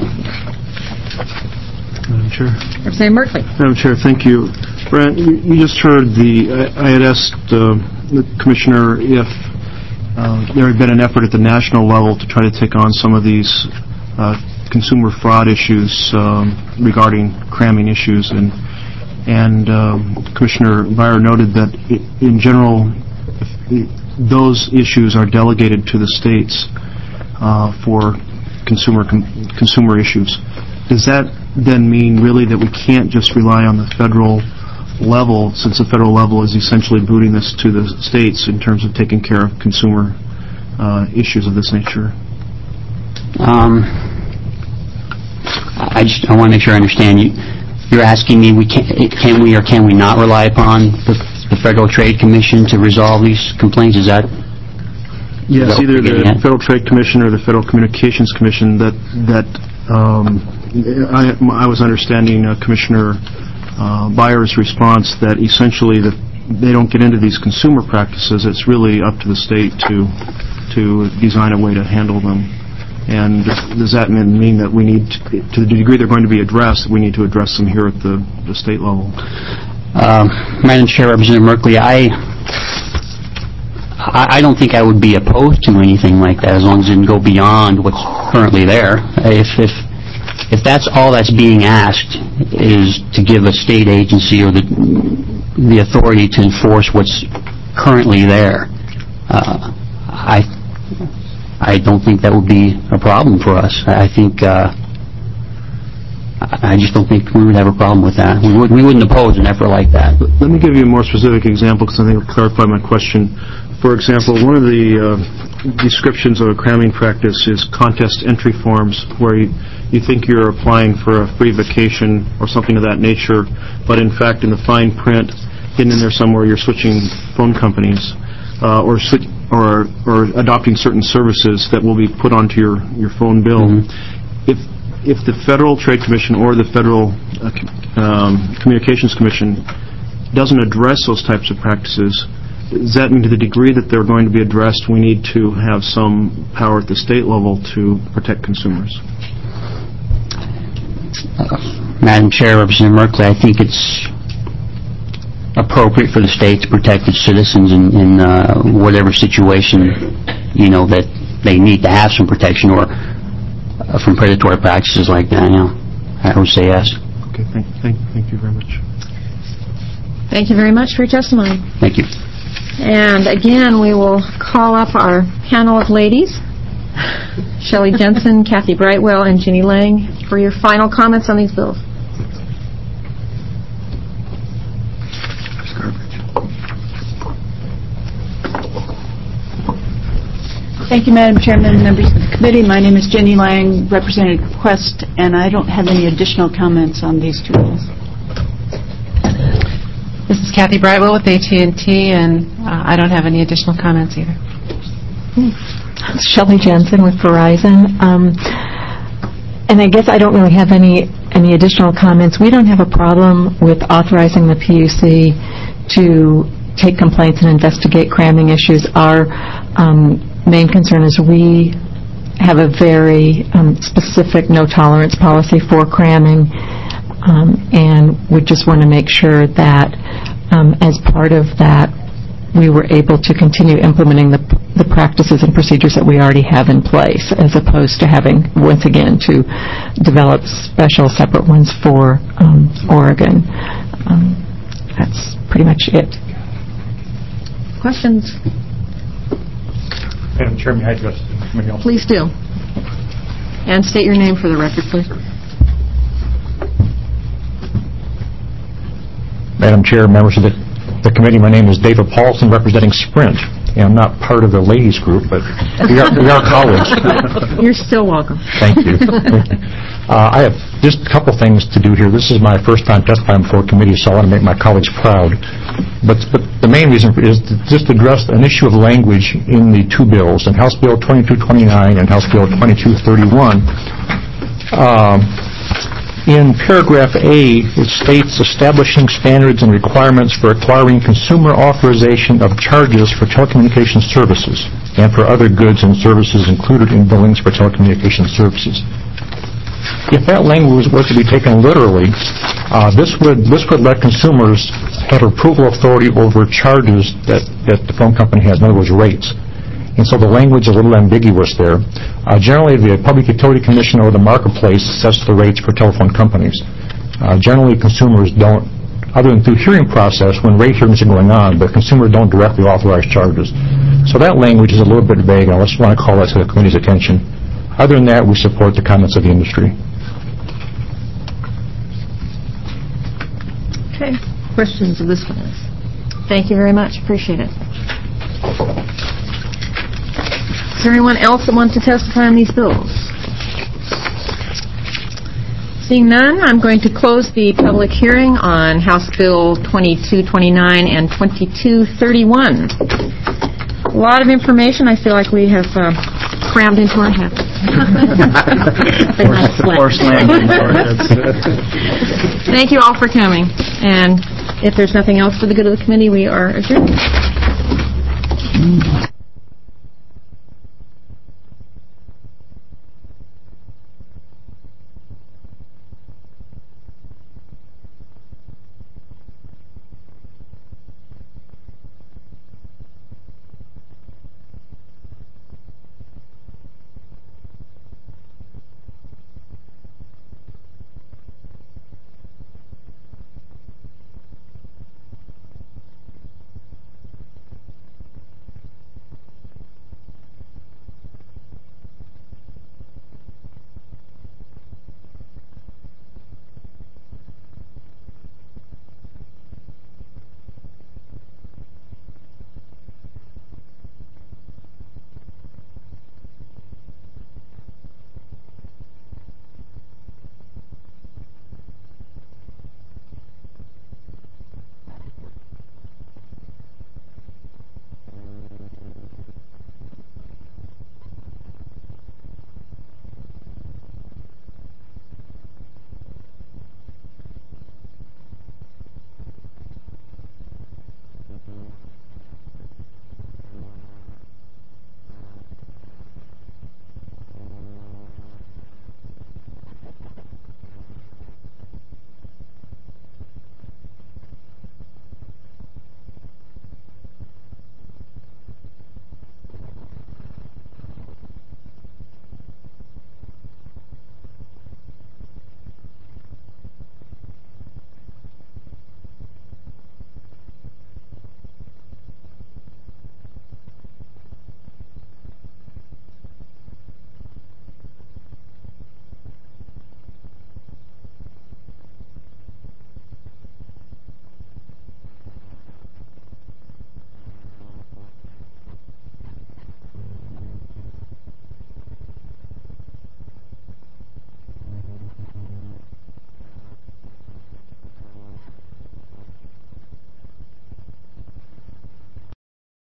Madam Chair. Representative Merkley. Madam Chair, thank you. Brant, you just heard I had asked the Commissioner if there had been an effort at the national level to try to take on some of these consumer fraud issues regarding cramming issues, and And Commissioner Byer noted that in general, those issues are delegated to the states for consumer issues. Does that then mean really that we can't just rely on the federal level, since the federal level is essentially booting this to the states in terms of taking care of consumer issues of this nature? I want to make sure I understand you. You're asking me, can we or can we not rely upon the Federal Trade Commission to resolve these complaints? Is that? Yes, either the Federal Trade Commission or the Federal Communications Commission. I was understanding Commissioner Byer's response that essentially they don't get into these consumer practices. It's really up to the state to design a way to handle them. And does that mean that we need, to the degree they're going to be addressed, we need to address them here at the state level? Madam Chair, Representative Merkley, I don't think I would be opposed to anything like that as long as it didn't go beyond what's currently there. If that's all that's being asked is to give a state agency or the authority to enforce what's currently there, I don't think that would be a problem for us. I just don't think we would have a problem with that. We wouldn't oppose an effort like that. Let me give you a more specific example because I think it'll clarify my question. For example, one of the descriptions of a cramming practice is contest entry forms where you think you're applying for a free vacation or something of that nature, but in fact in the fine print, hidden in there somewhere, you're switching phone companies or adopting certain services that will be put onto your phone bill. Mm-hmm. If the Federal Trade Commission or the Federal Communications Commission doesn't address those types of practices, does that mean to the degree that they're going to be addressed, we need to have some power at the state level to protect consumers? Madam Chair, Representative Merkley, I think it's appropriate for the state to protect its citizens in whatever situation, that they need to have some protection or from predatory practices like that. I would say yes. Okay, thank you very much. Thank you very much for your testimony. Thank you. And again, we will call up our panel of ladies, Shelley Jensen, Kathy Brightwell, and Jenny Lang, for your final comments on these bills. Thank you, Madam Chairman and members of the committee. My name is Jenny Lang, Representative Quest, and I don't have any additional comments on these two bills. This is Kathy Brightwell with AT&T, and I don't have any additional comments either. Shelley Jensen with Verizon. And I guess I don't really have any additional comments. We don't have a problem with authorizing the PUC to take complaints and investigate cramming issues. Our main concern is we have a very specific no-tolerance policy for cramming, and we just want to make sure that as part of that, we were able to continue implementing the practices and procedures that we already have in place, as opposed to having, once again, to develop special separate ones for Oregon. That's pretty much it. Questions? Madam Chair, may I address the committee also? Please do. And state your name for the record, please. Madam Chair, members of the committee, my name is David Paulson, representing Sprint. And I'm not part of the ladies group, but we are colleagues. You're still welcome. Thank you. I have just a couple things to do here. This is my first time testifying before a committee, so I want to make my colleagues proud. But the main reason is to just address an issue of language in the two bills, in House Bill 2229 and House Bill 2231. In paragraph A, it states establishing standards and requirements for acquiring consumer authorization of charges for telecommunications services and for other goods and services included in billings for telecommunications services. If that language was to be taken literally, this would let consumers have approval authority over charges that the phone company has, in other words, rates. And so the language is a little ambiguous there. Generally, the Public Utility Commission or the marketplace sets the rates for telephone companies. Generally, consumers don't other than through hearing process when rate hearings are going on, but consumers don't directly authorize charges. So that language is a little bit vague, and I just want to call that to the committee's attention. Other than that, we support the comments of the industry. Okay. Questions of this witness? Thank you very much. Appreciate it. Is there anyone else that wants to testify on these bills? Seeing none, I'm going to close the public hearing on House Bill 2229 and 2231. A lot of information I feel like we have crammed into our heads. Thank you all for coming. And if there's nothing else for the good of the committee, we are adjourned.